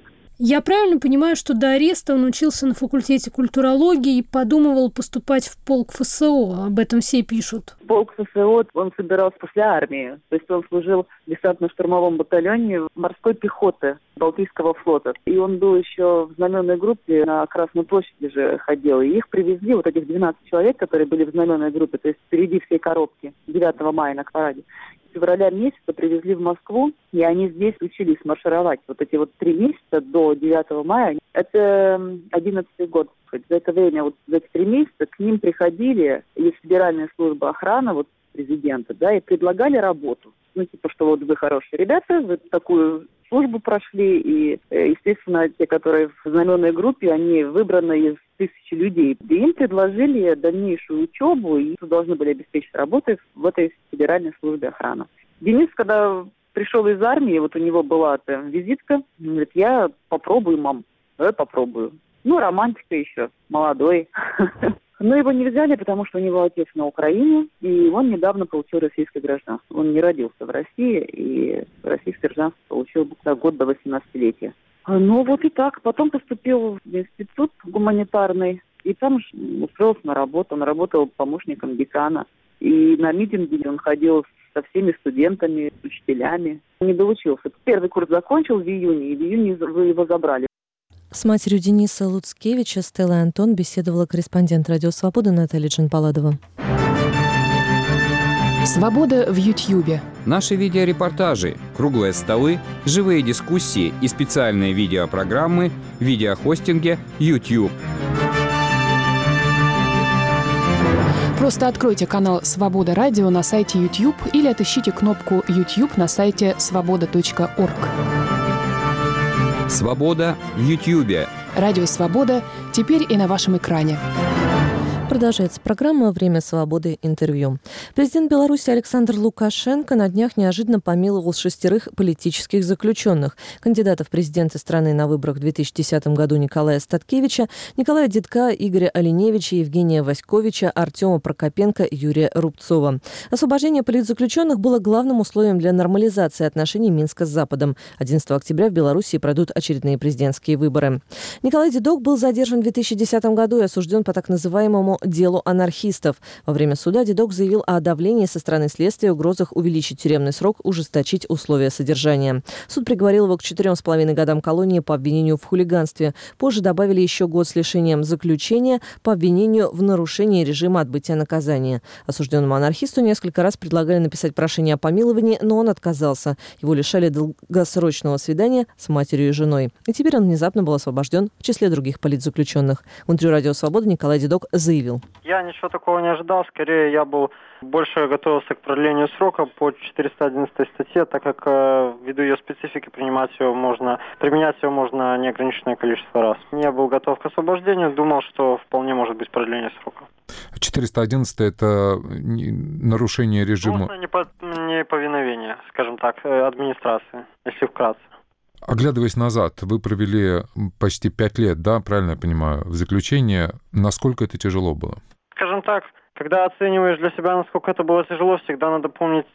Я правильно понимаю, что до ареста он учился на факультете культурологии и подумывал поступать в полк ФСО? Об этом все пишут. Полк ФСО он собирался после армии. То есть он служил в десантно-штурмовом батальоне морской пехоты Балтийского флота. И он был еще в знаменной группе на Красной площади же ходил. И их привезли, вот этих двенадцать человек, которые были в знаменной группе, то есть впереди всей коробки, девятого мая на параде. Февраля месяца привезли в Москву, и они здесь учились маршировать. Вот эти вот три месяца до девятого мая, это одиннадцатый год. За это время, вот за эти три месяца к ним приходили из Федеральной службы охраны, вот президента, да, и предлагали работу. Ну, типа, что вот вы хорошие ребята, вы такую службу прошли, и, естественно, те, которые в знаменной группе, они выбраны из тысячи людей. И им предложили дальнейшую учебу, и должны были обеспечить работой в этой Федеральной службе охраны. Денис, когда пришел из армии, вот у него была там визитка, он говорит, я попробую, мам, давай попробую. Ну, романтика еще, молодой. Но его не взяли, потому что у него отец на Украине, и он недавно получил российское гражданство. Он не родился в России, и российское гражданство получил буквально год до восемнадцатилетия. Ну, вот и так. Потом поступил в институт гуманитарный, и там устроился на работу. Он работал помощником декана. И на митинги он ходил со всеми студентами, с учителями. Не доучился. Первый курс закончил в июне, и в июне его забрали. С матерью Дениса Луцкевича Стеллой Антон беседовала корреспондент «Радио Свобода» Наталья Джанпаладова. Свобода в Ютьюбе. Наши видеорепортажи, круглые столы, живые дискуссии и специальные видеопрограммы в видеохостинге YouTube. Просто откройте канал «Свобода Радио» на сайте YouTube или отыщите кнопку YouTube на сайте свобода точка орг. Свобода в Ютьюбе. Радио «Свобода» теперь и на вашем экране. Продолжается программа «Время свободы. Интервью». Президент Беларуси Александр Лукашенко на днях неожиданно помиловал шестерых политических заключенных. Кандидатов в президенты страны на выборах в две тысячи десятом году Николая Статкевича, Николая Дедка, Игоря Оленевича, Евгения Васьковича, Артема Прокопенко, Юрия Рубцова. Освобождение политзаключенных было главным условием для нормализации отношений Минска с Западом. одиннадцатого октября в Беларуси пройдут очередные президентские выборы. Николай Дедок был задержан в две тысячи десятом году и осужден по так называемому делу анархистов. Во время суда Дедок заявил о давлении со стороны следствия, угрозах увеличить тюремный срок, ужесточить условия содержания. Суд приговорил его к четырем с половиной годам колонии по обвинению в хулиганстве. Позже добавили еще год с лишением заключения по обвинению в нарушении режима отбытия наказания. Осужденному анархисту несколько раз предлагали написать прошение о помиловании, но он отказался. Его лишали долгосрочного свидания с матерью и женой. И теперь он внезапно был освобожден в числе других политзаключенных. В интервью «Радио Свобода» Николай Дедок заявил: Я ничего такого не ожидал, скорее я был больше готовился к продлению срока по четыреста одиннадцатой статье, так как э, ввиду ее специфики принимать его можно, применять его можно неограниченное количество раз. Я был готов к освобождению, думал, что вполне может быть продление срока. четыреста одиннадцатая это нарушение режима... Ну, неповиновение, скажем так, администрации, если вкратце. Оглядываясь назад, вы провели почти пять лет, да, правильно я понимаю, в заключении. Насколько это тяжело было? Скажем так, когда оцениваешь для себя, насколько это было тяжело, всегда надо помнить,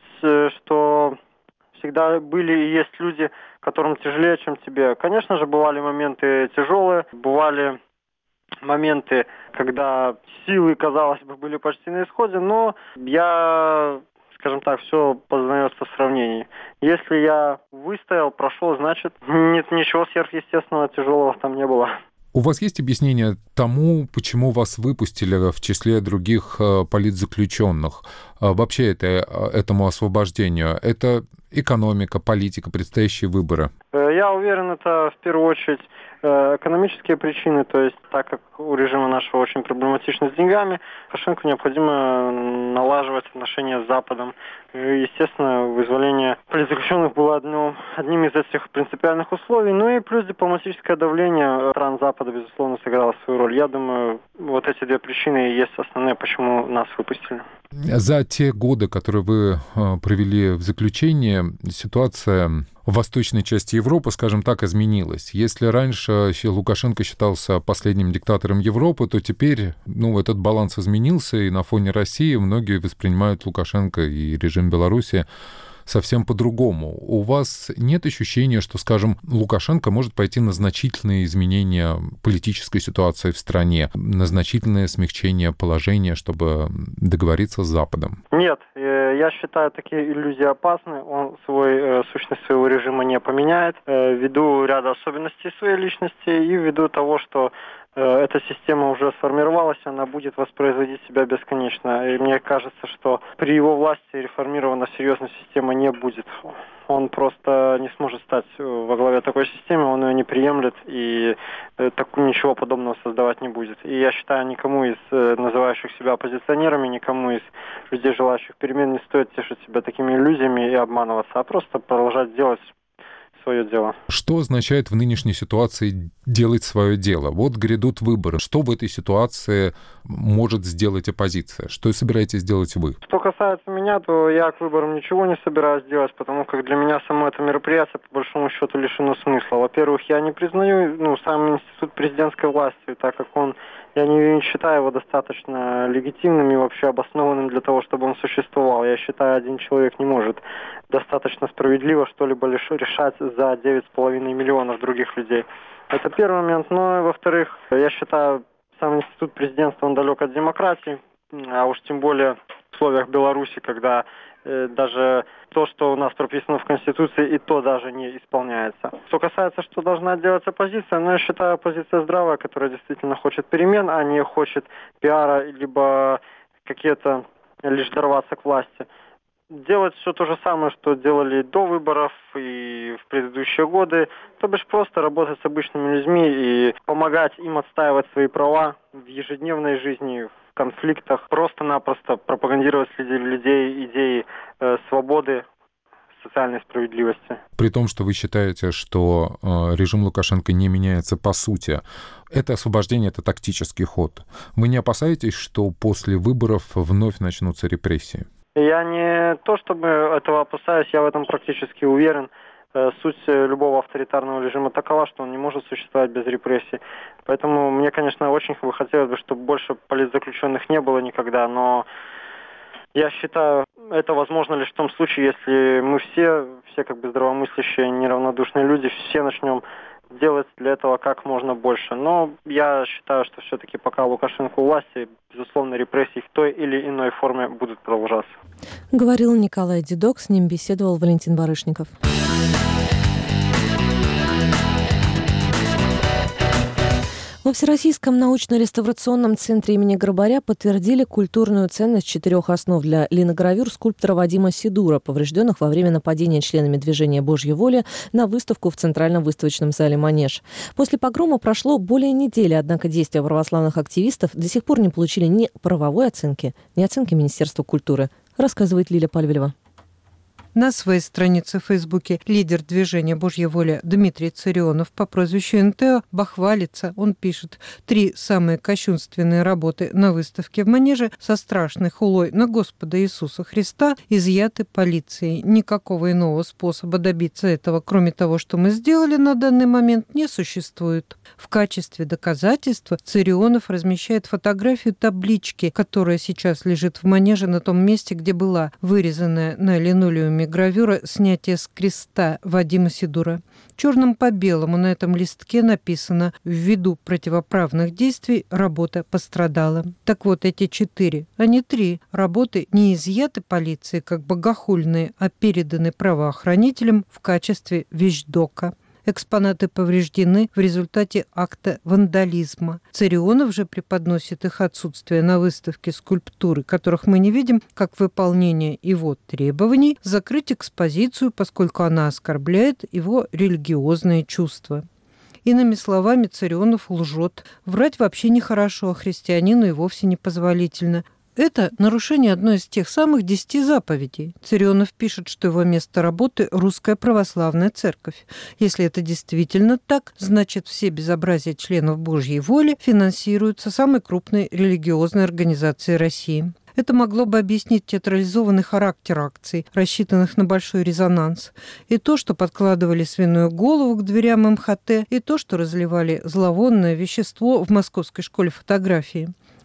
что всегда были и есть люди, которым тяжелее, чем тебе. Конечно же, бывали моменты тяжелые, бывали моменты, когда силы, казалось бы, были почти на исходе, но я... Скажем так, все познается в сравнении. Если я выстоял, прошел, значит, нет ничего сверхъестественного, тяжелого там не было. У вас есть объяснение тому, почему вас выпустили в числе других политзаключенных? Вообще это, этому освобождению? Это экономика, политика, предстоящие выборы? Я уверен, это в первую очередь экономические причины, то есть так как у режима нашего очень проблематично с деньгами, Лукашенко необходимо налаживать отношения с Западом. И, естественно, вызволение политзаключенных было одно, одним из этих принципиальных условий. Ну и плюс дипломатическое давление стран Запада, безусловно, сыграло свою роль. Я думаю, вот эти две причины и есть основные, почему нас выпустили. За те годы, которые вы провели в заключении, ситуация в восточной части Европы, скажем так, изменилась. Если раньше Лукашенко считался последним диктатором Европы, то теперь, ну, этот баланс изменился, и на фоне России многие воспринимают Лукашенко и режим Беларуси совсем по-другому. У вас нет ощущения, что, скажем, Лукашенко может пойти на значительные изменения политической ситуации в стране, на значительное смягчение положения, чтобы договориться с Западом? Нет, я считаю, такие иллюзии опасны. Он свой, сущность своего режима не поменяет, ввиду ряда особенностей своей личности и ввиду того, что эта система уже сформировалась, она будет воспроизводить себя бесконечно. И мне кажется, что при его власти реформирована серьезная система не будет. Он просто не сможет стать во главе такой системы, он ее не приемлет и так, ничего подобного создавать не будет. И я считаю, никому из называющих себя оппозиционерами, никому из людей, желающих перемен, не стоит тешить себя такими иллюзиями и обманываться, а просто продолжать делать свое дело. Что означает в нынешней ситуации делать свое дело? Вот грядут выборы. Что в этой ситуации может сделать оппозиция? Что собираетесь делать вы? Что касается меня, то я к выборам ничего не собираюсь делать, потому как для меня само это мероприятие, по большому счету, лишено смысла. Во-первых, я не признаю ну, сам институт президентской власти, так как он, я не, не считаю его достаточно легитимным и вообще обоснованным для того, чтобы он существовал. Я считаю, один человек не может достаточно справедливо что-либо лишь решать за девять с половиной миллионов других людей. Это первый момент. Но, во-вторых, я считаю, сам институт президентства, он далек от демократии, а уж тем более в условиях Беларуси, когда э, даже то, что у нас прописано в Конституции, и то даже не исполняется. Что касается, что должна делать оппозиция, ну, я считаю, оппозиция здравая, которая действительно хочет перемен, а не хочет пиара, либо какие-то лишь дорваться к власти. Делать все то же самое, что делали до выборов и в предыдущие годы, то бишь просто работать с обычными людьми и помогать им отстаивать свои права в ежедневной жизни, в конфликтах, просто-напросто пропагандировать среди людей идеи э, свободы, социальной справедливости. При том, что вы считаете, что э, режим Лукашенко не меняется по сути, это освобождение, это тактический ход. Вы не опасаетесь, что после выборов вновь начнутся репрессии? Я не то чтобы этого опасаюсь, я в этом практически уверен. Суть любого авторитарного режима такова, что он не может существовать без репрессий. Поэтому мне, конечно, очень бы хотелось бы, чтобы больше политзаключенных не было никогда, но я считаю, это возможно лишь в том случае, если мы все, все как бы здравомыслящие, неравнодушные люди, все начнем делать для этого как можно больше. Но я считаю, что все-таки пока Лукашенко у власти, безусловно, репрессии в той или иной форме будут продолжаться. Говорил Николай Дедок, с ним беседовал Валентин Барышников. Во Всероссийском научно-реставрационном центре имени Грабаря подтвердили культурную ценность четырех основ для линогравюр скульптора Вадима Сидура, поврежденных во время нападения членами движения «Божья воля» на выставку в Центральном выставочном зале «Манеж». После погрома прошло более недели, однако действия православных активистов до сих пор не получили ни правовой оценки, ни оценки Министерства культуры, рассказывает Лиля Пальвелева. На своей странице в Фейсбуке лидер движения «Божья воля» Дмитрий Царионов по прозвищу эн тэ о бахвалится. Он пишет: «Три самые кощунственные работы на выставке в Манеже со страшной хулой на Господа Иисуса Христа изъяты полицией. Никакого иного способа добиться этого, кроме того, что мы сделали на данный момент, не существует». В качестве доказательства Царионов размещает фотографию таблички, которая сейчас лежит в Манеже на том месте, где была вырезанная на линолеуме гравюра «Снятие с креста» Вадима Сидура. Черным по белому на этом листке написано: «Ввиду противоправных действий работа пострадала». Так вот, эти четыре, а не три, работы не изъяты полицией как богохульные, а переданы правоохранителям в качестве вещдока. Экспонаты повреждены в результате акта вандализма. Царионов же преподносит их отсутствие на выставке скульптуры, которых мы не видим, как выполнение его требований закрыть экспозицию, поскольку она оскорбляет его религиозные чувства. Иными словами, Царионов лжет. Врать вообще нехорошо, а христианину и вовсе непозволительно. Это нарушение одной из тех самых десяти заповедей. Царионов пишет, что его место работы – Русская Православная Церковь. Если это действительно так, значит, все безобразия членов Божьей воли финансируются самой крупной религиозной организацией России. Это могло бы объяснить театрализованный характер акций, рассчитанных на большой резонанс. И то, что подкладывали свиную голову к дверям эм ха тэ, и то, что разливали зловонное вещество в Московской школе фотографии.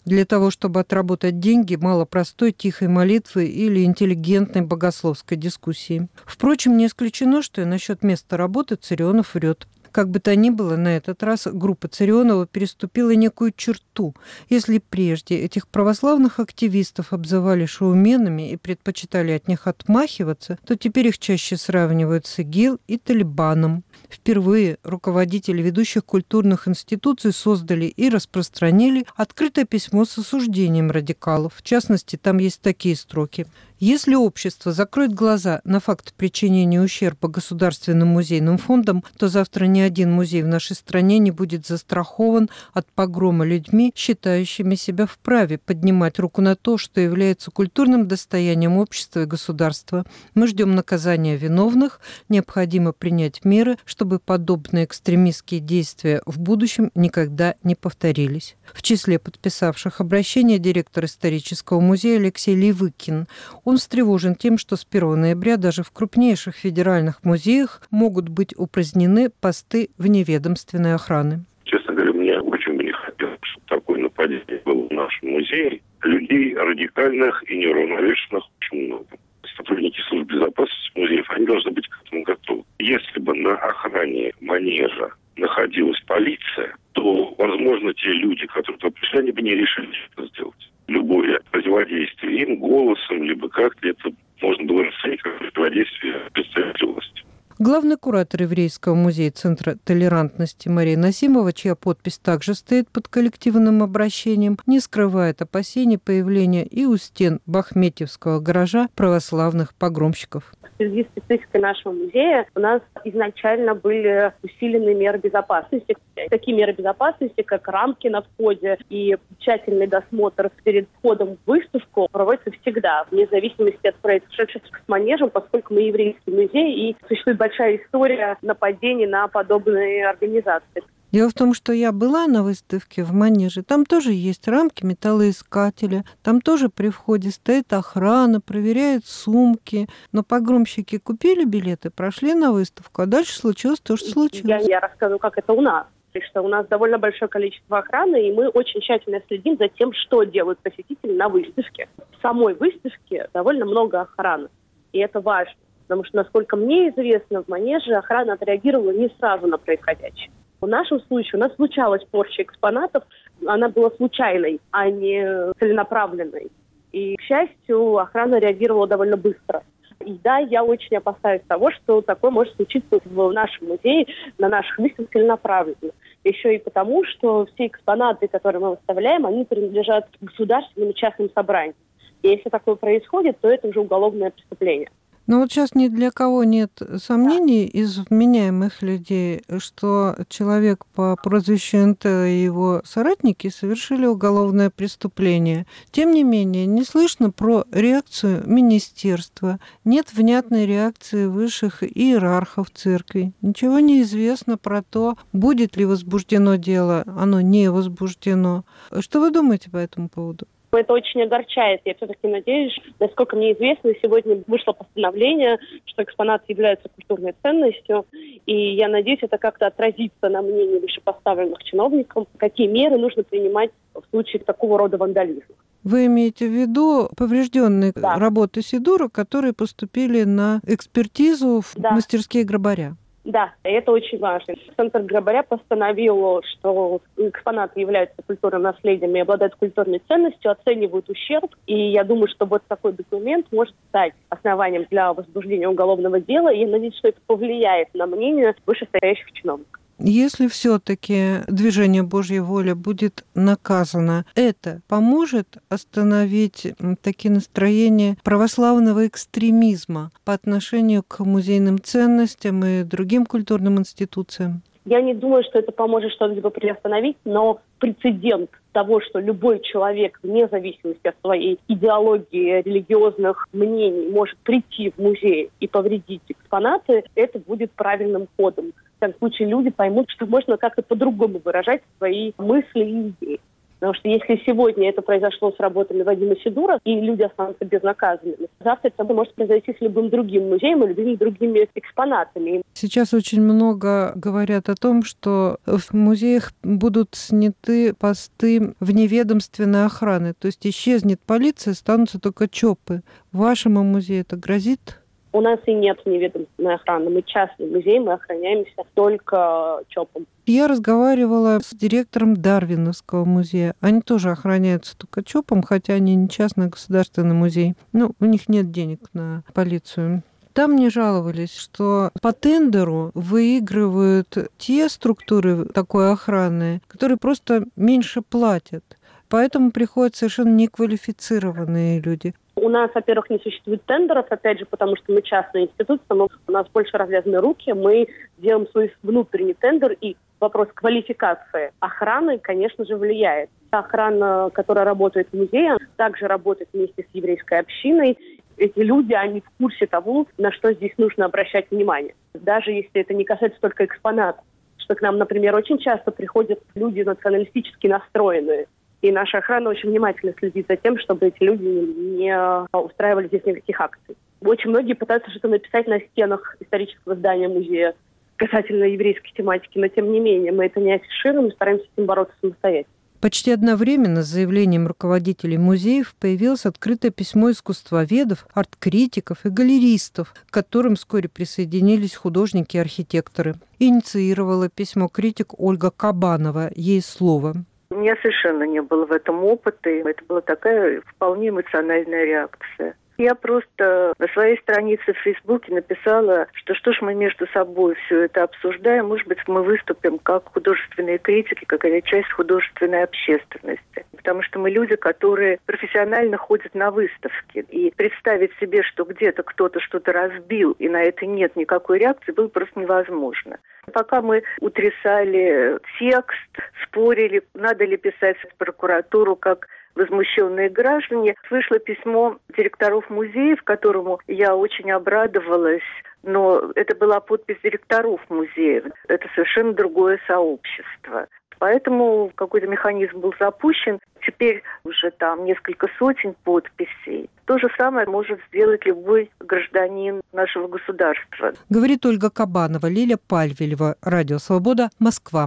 Для того, чтобы отработать деньги, мало простой тихой молитвы или интеллигентной богословской дискуссии. Впрочем, не исключено, что и насчет места работы Царионов врет. Как бы то ни было, на этот раз группа Царионова переступила некую черту. Если прежде этих православных активистов обзывали шоуменами и предпочитали от них отмахиваться, то теперь их чаще сравнивают с ИГИЛ и Талибаном. Впервые руководители ведущих культурных институций создали и распространили открытое письмо с осуждением радикалов. В частности, там есть такие строки. Если общество закроет глаза на факт причинения ущерба государственным музейным фондам, то завтра ни один музей в нашей стране не будет застрахован от погрома людьми, считающими себя вправе поднимать руку на то, что является культурным достоянием общества и государства. Мы ждем наказания виновных, необходимо принять меры, чтобы подобные экстремистские действия в будущем никогда не повторились. В числе подписавших обращение директор исторического музея Алексей Левыкин. Он встревожен тем, что с первого ноября даже в крупнейших федеральных музеях могут быть упразднены посты вневедомственной охраны. Честно говоря, мне очень бы не хотелось, чтобы такое нападение было в нашем музее. Людей радикальных и неуравновешенных очень много. Сотрудники службы безопасности музеев, они должны быть к этому готовы. Если бы на охране манежа находилась полиция, то, возможно, те люди, которые туда пришли, они бы не решили это сделать. Любое противодействие им голосом, либо как-то это можно было расценить как противодействие представителю власти. Главный куратор Еврейского музея Центра толерантности Мария Насимова, чья подпись также стоит под коллективным обращением, не скрывает опасений появления и у стен Бахметьевского гаража православных погромщиков. В связи с спецификой нашего музея у нас изначально были усилены меры безопасности. Такие меры безопасности, как рамки на входе и тщательный досмотр перед входом в выставку, проводится всегда, вне зависимости от происшедшего с манежем, поскольку мы еврейский музей, и существует большая история нападений на подобные организации. Дело в том, что я была на выставке в Манеже. Там тоже есть рамки металлоискателя. Там тоже при входе стоит охрана, проверяет сумки. Но погромщики купили билеты, прошли на выставку, а дальше случилось то, что случилось. Я, я расскажу, как это у нас. Что у нас довольно большое количество охраны, и мы очень тщательно следим за тем, что делают посетители на выставке. В самой выставке довольно много охраны, и это важно. Потому что, насколько мне известно, в Манеже охрана отреагировала не сразу на происходящее. В нашем случае у нас случалась порча экспонатов, она была случайной, а не целенаправленной. И, к счастью, охрана реагировала довольно быстро. И да, я очень опасаюсь того, что такое может случиться в нашем музее, на наших выставках целенаправленно. Еще и потому, что все экспонаты, которые мы выставляем, они принадлежат государственным и частным собраниям. И если такое происходит, то это уже уголовное преступление. Но вот сейчас ни для кого нет сомнений из вменяемых людей, что человек по прозвищу эн тэ и его соратники совершили уголовное преступление. Тем не менее, не слышно про реакцию министерства, нет внятной реакции высших иерархов церкви. Ничего не известно про то, будет ли возбуждено дело, оно не возбуждено. Что вы думаете по этому поводу? Это очень огорчает. Я все-таки надеюсь, насколько мне известно, сегодня вышло постановление, что экспонат является культурной ценностью. И я надеюсь, это как-то отразится на мнении вышепоставленных чиновников, какие меры нужно принимать в случае такого рода вандализма. Вы имеете в виду поврежденные да. работы Сидура, которые поступили на экспертизу в да. мастерские грабаря? Да, это очень важно. Центр Грабаря постановил, что экспонаты являются культурным наследием и обладают культурной ценностью, оценивают ущерб. И я думаю, что вот такой документ может стать основанием для возбуждения уголовного дела. И я надеюсь, что это повлияет на мнение вышестоящих чиновников. Если все-таки движение Божьей воли будет наказано, это поможет остановить такие настроения православного экстремизма по отношению к музейным ценностям и другим культурным институциям? Я не думаю, что это поможет что-либо приостановить, но прецедент того, что любой человек, вне зависимости от своей идеологии, религиозных мнений, может прийти в музей и повредить экспонаты, это будет правильным ходом. В этом случае люди поймут, что можно как-то по-другому выражать свои мысли и идеи. Потому что если сегодня это произошло с работами Вадима Сидура, и люди останутся безнаказанными, завтра это может произойти с любым другим музеем и любыми другими экспонатами. Сейчас очень много говорят о том, что в музеях будут сняты посты вневедомственной охраны. То есть исчезнет полиция, останутся только ЧОПы. Вашему музею это грозит? У нас и нет неведомственной охраны. Мы частный музей, мы охраняемся только ЧОПом. Я разговаривала с директором Дарвиновского музея. Они тоже охраняются только ЧОПом, хотя они не частный государственный музей. Ну, у них нет денег на полицию. Там мне жаловались, что по тендеру выигрывают те структуры такой охраны, которые просто меньше платят. Поэтому приходят совершенно неквалифицированные люди. У нас, во-первых, не существует тендеров, опять же, потому что мы частная институция, но у нас больше развязаны руки, мы делаем свой внутренний тендер, и вопрос квалификации охраны, конечно же, влияет. Охрана, которая работает в музее, также работает вместе с еврейской общиной. Эти люди, они в курсе того, на что здесь нужно обращать внимание. Даже если это не касается только экспонатов. Что к нам, например, очень часто приходят люди националистически настроенные. И наша охрана очень внимательно следит за тем, чтобы эти люди не устраивали здесь никаких акций. Очень многие пытаются что-то написать на стенах исторического здания музея касательно еврейской тематики, но тем не менее мы это не афишируем и стараемся с этим бороться самостоятельно. Почти одновременно с заявлением руководителей музеев появилось открытое письмо искусствоведов, арт-критиков и галеристов, к которым вскоре присоединились художники и архитекторы. Инициировала письмо критик Ольга Кабанова. Ей слово. У меня совершенно не было в этом опыта, и это была такая вполне эмоциональная реакция. Я просто на своей странице в Фейсбуке написала, что что ж мы между собой все это обсуждаем, может быть, мы выступим как художественные критики, как часть художественной общественности. Потому что мы люди, которые профессионально ходят на выставки. И представить себе, что где-то кто-то что-то разбил, и на это нет никакой реакции, было просто невозможно. Пока мы утрясали текст, спорили, надо ли писать в прокуратуру как возмущенные граждане, вышло письмо директоров музеев, которому я очень обрадовалась, но это была подпись директоров музеев. Это совершенно другое сообщество. Поэтому какой-то механизм был запущен. Теперь уже там несколько сотен подписей. То же самое может сделать любой гражданин нашего государства. Говорит Ольга Кабанова, Лиля Пальвелева, Радио Свобода, Москва.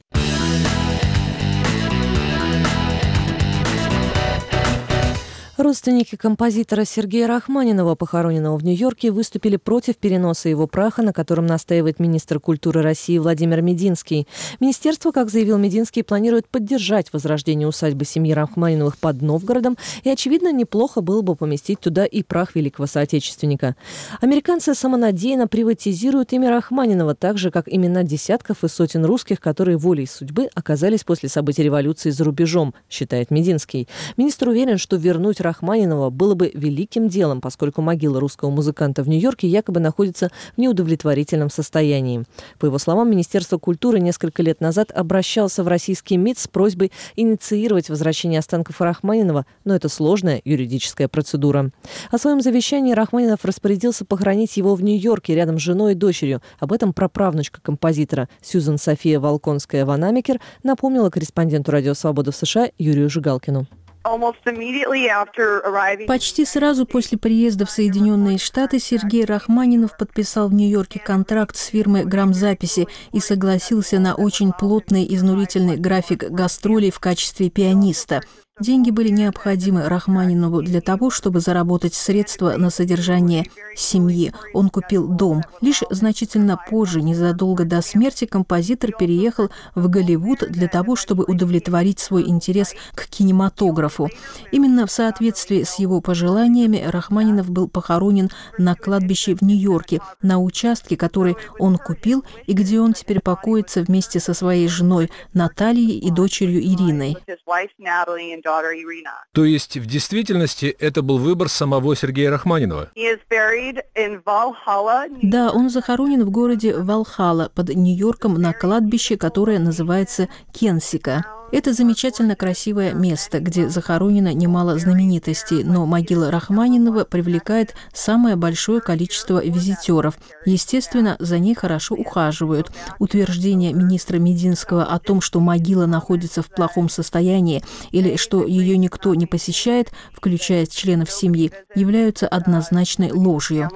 Родственники композитора Сергея Рахманинова, похороненного в Нью-Йорке, выступили против переноса его праха, на котором настаивает министр культуры России Владимир Мединский. Министерство, как заявил Мединский, планирует поддержать возрождение усадьбы семьи Рахманиновых под Новгородом, и, очевидно, неплохо было бы поместить туда и прах великого соотечественника. Американцы самонадеянно приватизируют имя Рахманинова, так же, как имена десятков и сотен русских, которые волей судьбы оказались после событий революции за рубежом, считает Мединский. Министр уверен, что вернуть Рахманинова было бы великим делом, поскольку могила русского музыканта в Нью-Йорке якобы находится в неудовлетворительном состоянии. По его словам, Министерство культуры несколько лет назад обращался в российский МИД с просьбой инициировать возвращение останков Рахманинова, но это сложная юридическая процедура. О своем завещании Рахманинов распорядился похоронить его в Нью-Йорке рядом с женой и дочерью. Об этом праправнучка композитора Сьюзан София Волконская-Ванамекер напомнила корреспонденту Радио Свобода в США Юрию Жигалкину. Почти сразу после приезда в Соединенные Штаты Сергей Рахманинов подписал в Нью-Йорке контракт с фирмой грамзаписи и согласился на очень плотный изнурительный график гастролей в качестве пианиста. Деньги были необходимы Рахманинову для того, чтобы заработать средства на содержание семьи. Он купил дом. Лишь значительно позже, незадолго до смерти, композитор переехал в Голливуд для того, чтобы удовлетворить свой интерес к кинематографу. Именно в соответствии с его пожеланиями Рахманинов был похоронен на кладбище в Нью-Йорке, на участке, который он купил и где он теперь покоится вместе со своей женой Натальей и дочерью Ириной. То есть, в действительности, это был выбор самого Сергея Рахманинова? Да, он захоронен в городе Валхалла под Нью-Йорком на кладбище, которое называется Кенсика. Это замечательно красивое место, где захоронено немало знаменитостей, но могила Рахманинова привлекает самое большое количество визитеров. Естественно, за ней хорошо ухаживают. Утверждение министра Мединского о том, что могила находится в плохом состоянии или что ее никто не посещает, включая членов семьи, являются однозначной ложью.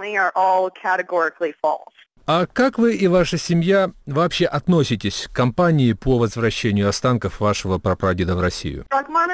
А как вы и ваша семья вообще относитесь к кампании по возвращению останков вашего прапрадеда в Россию?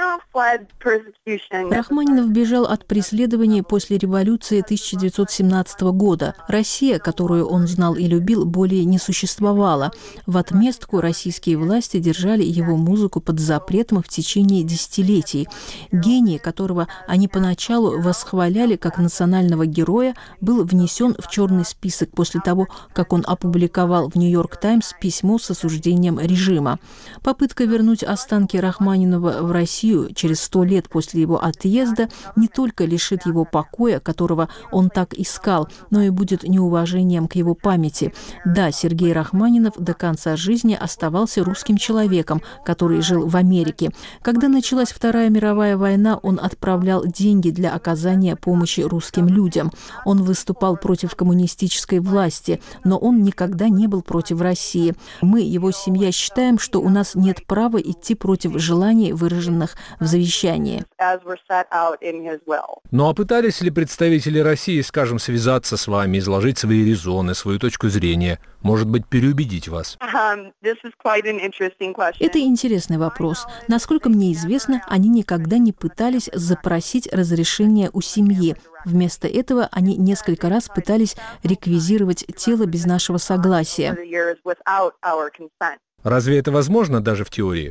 Рахманинов бежал от преследований после революции тысяча девятьсот семнадцатого года. Россия, которую он знал и любил, более не существовала. В отместку российские власти держали его музыку под запретом в течение десятилетий. Гений, которого они поначалу восхваляли как национального героя, был внесен в черный список после того, как он опубликовал в «Нью-Йорк Таймс» письмо с осуждением режима. Попытка вернуть останки Рахманинова в Россию через сто лет после его отъезда не только лишит его покоя, которого он так искал, но и будет неуважением к его памяти. Да, Сергей Рахманинов до конца жизни оставался русским человеком, который жил в Америке. Когда началась Вторая мировая война, он отправлял деньги для оказания помощи русским людям. Он выступал против коммунистической власти, но он никогда не был против России. Мы, его семья, считаем, что у нас нет права идти против желаний, выраженных в завещании. Ну а пытались ли представители России, скажем, связаться с вами, изложить свои резоны, свою точку зрения, может быть, переубедить вас? Это интересный вопрос. Насколько мне известно, они никогда не пытались запросить разрешение у семьи. Вместо этого они несколько раз пытались реквизировать тело без нашего согласия. Разве это возможно даже в теории?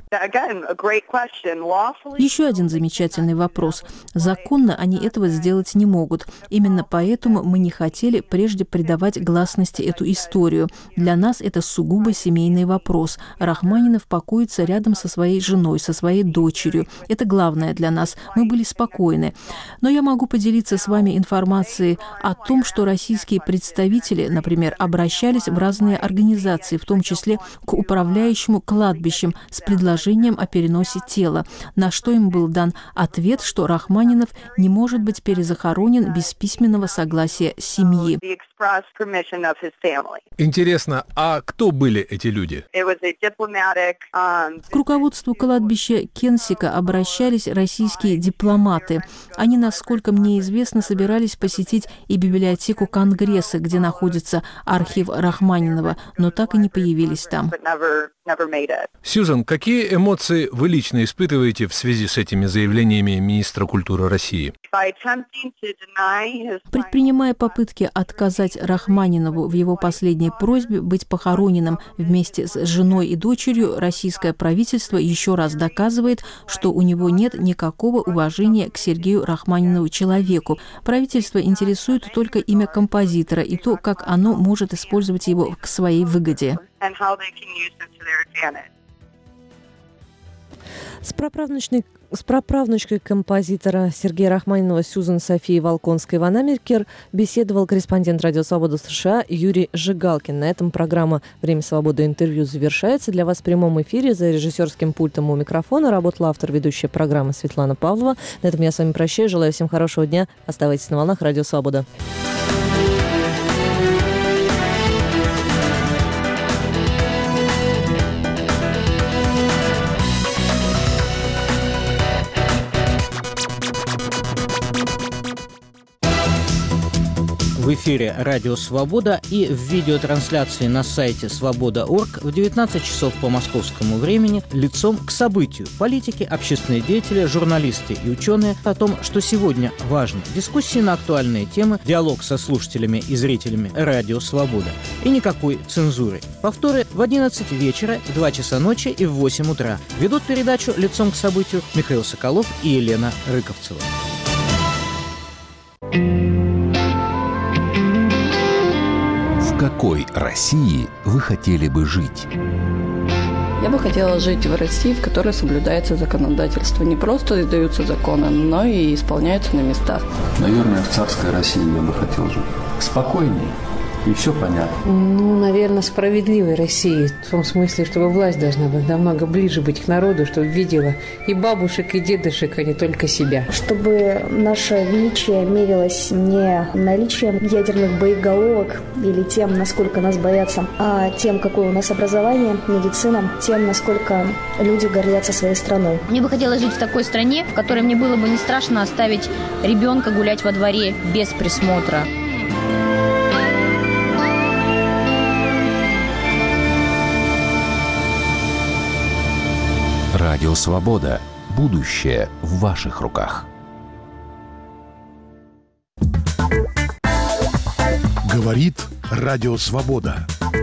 Еще один замечательный вопрос. Законно они этого сделать не могут. Именно поэтому мы не хотели прежде придавать гласности эту историю. Для нас это сугубо семейный вопрос. Рахманинов покоится рядом со своей женой, со своей дочерью. Это главное для нас. Мы были спокойны. Но я могу поделиться с вами информацией о том, что российские представители, например, обращались в разные организации, в том числе к управляющим кладбищем с предложением о переносе тела, на что им был дан ответ, что Рахманинов не может быть перезахоронен без письменного согласия семьи. Интересно, а кто были эти люди? К руководству кладбища Кенсика обращались российские дипломаты. Они, насколько мне известно, собирались посетить и библиотеку Конгресса, где находится архив Рахманинова, но так и не появились там. Сьюзан, какие эмоции вы лично испытываете в связи с этими заявлениями министра культуры России? Предпринимая попытки отказать Рахманинову в его последней просьбе быть похороненным вместе с женой и дочерью, российское правительство еще раз доказывает, что у него нет никакого уважения к Сергею Рахманинову человеку. Правительство интересует только имя композитора и то, как оно может использовать его к своей выгоде. С праправнучной, с праправнучкой композитора Сергея Рахманинова Сьюзан Софии Волконской-Ванамеркер беседовал корреспондент Радио Свобода США Юрий Жигалкин. На этом программа «Время свободы» интервью завершается. Для вас в прямом эфире за режиссерским пультом у микрофона работала автор ведущая программы Светлана Павлова. На этом я с вами прощаюсь. Желаю всем хорошего дня. Оставайтесь на волнах Радио Свобода. В эфире «Радио Свобода» и в видеотрансляции на сайте свобода точка орг в девятнадцать часов по московскому времени «Лицом к событию». Политики, общественные деятели, журналисты и ученые о том, что сегодня важно. Дискуссии на актуальные темы, диалог со слушателями и зрителями «Радио Свобода». И никакой цензуры. Повторы в одиннадцать вечера, в два часа ночи и в восемь утра. Ведут передачу «Лицом к событию» Михаил Соколов и Елена Рыковцева. В какой России вы хотели бы жить? Я бы хотела жить в России, в которой соблюдается законодательство. Не просто издаются законы, но и исполняются на местах. Наверное, в царской России я бы хотел жить. Спокойней, и все понятно. Ну, наверное, справедливой России. В том смысле, чтобы власть должна быть намного ближе быть к народу, чтобы видела и бабушек, и дедушек, а не только себя. Чтобы наше величие мерилось не наличием ядерных боеголовок или тем, насколько нас боятся, а тем, какое у нас образование, медицина, тем, насколько люди гордятся своей страной. Мне бы хотелось жить в такой стране, в которой мне было бы не страшно оставить ребенка гулять во дворе без присмотра. Радио «Свобода». Будущее в ваших руках. Говорит Радио «Свобода».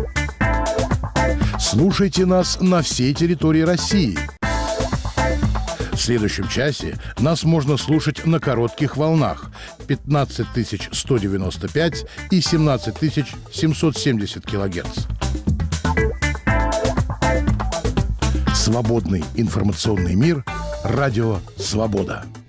Слушайте нас на всей территории России. В следующем часе нас можно слушать на коротких волнах пятнадцать тысяч сто девяносто пять и семнадцать тысяч семьсот семьдесят килогерц. Свободный информационный мир. Радио «Свобода».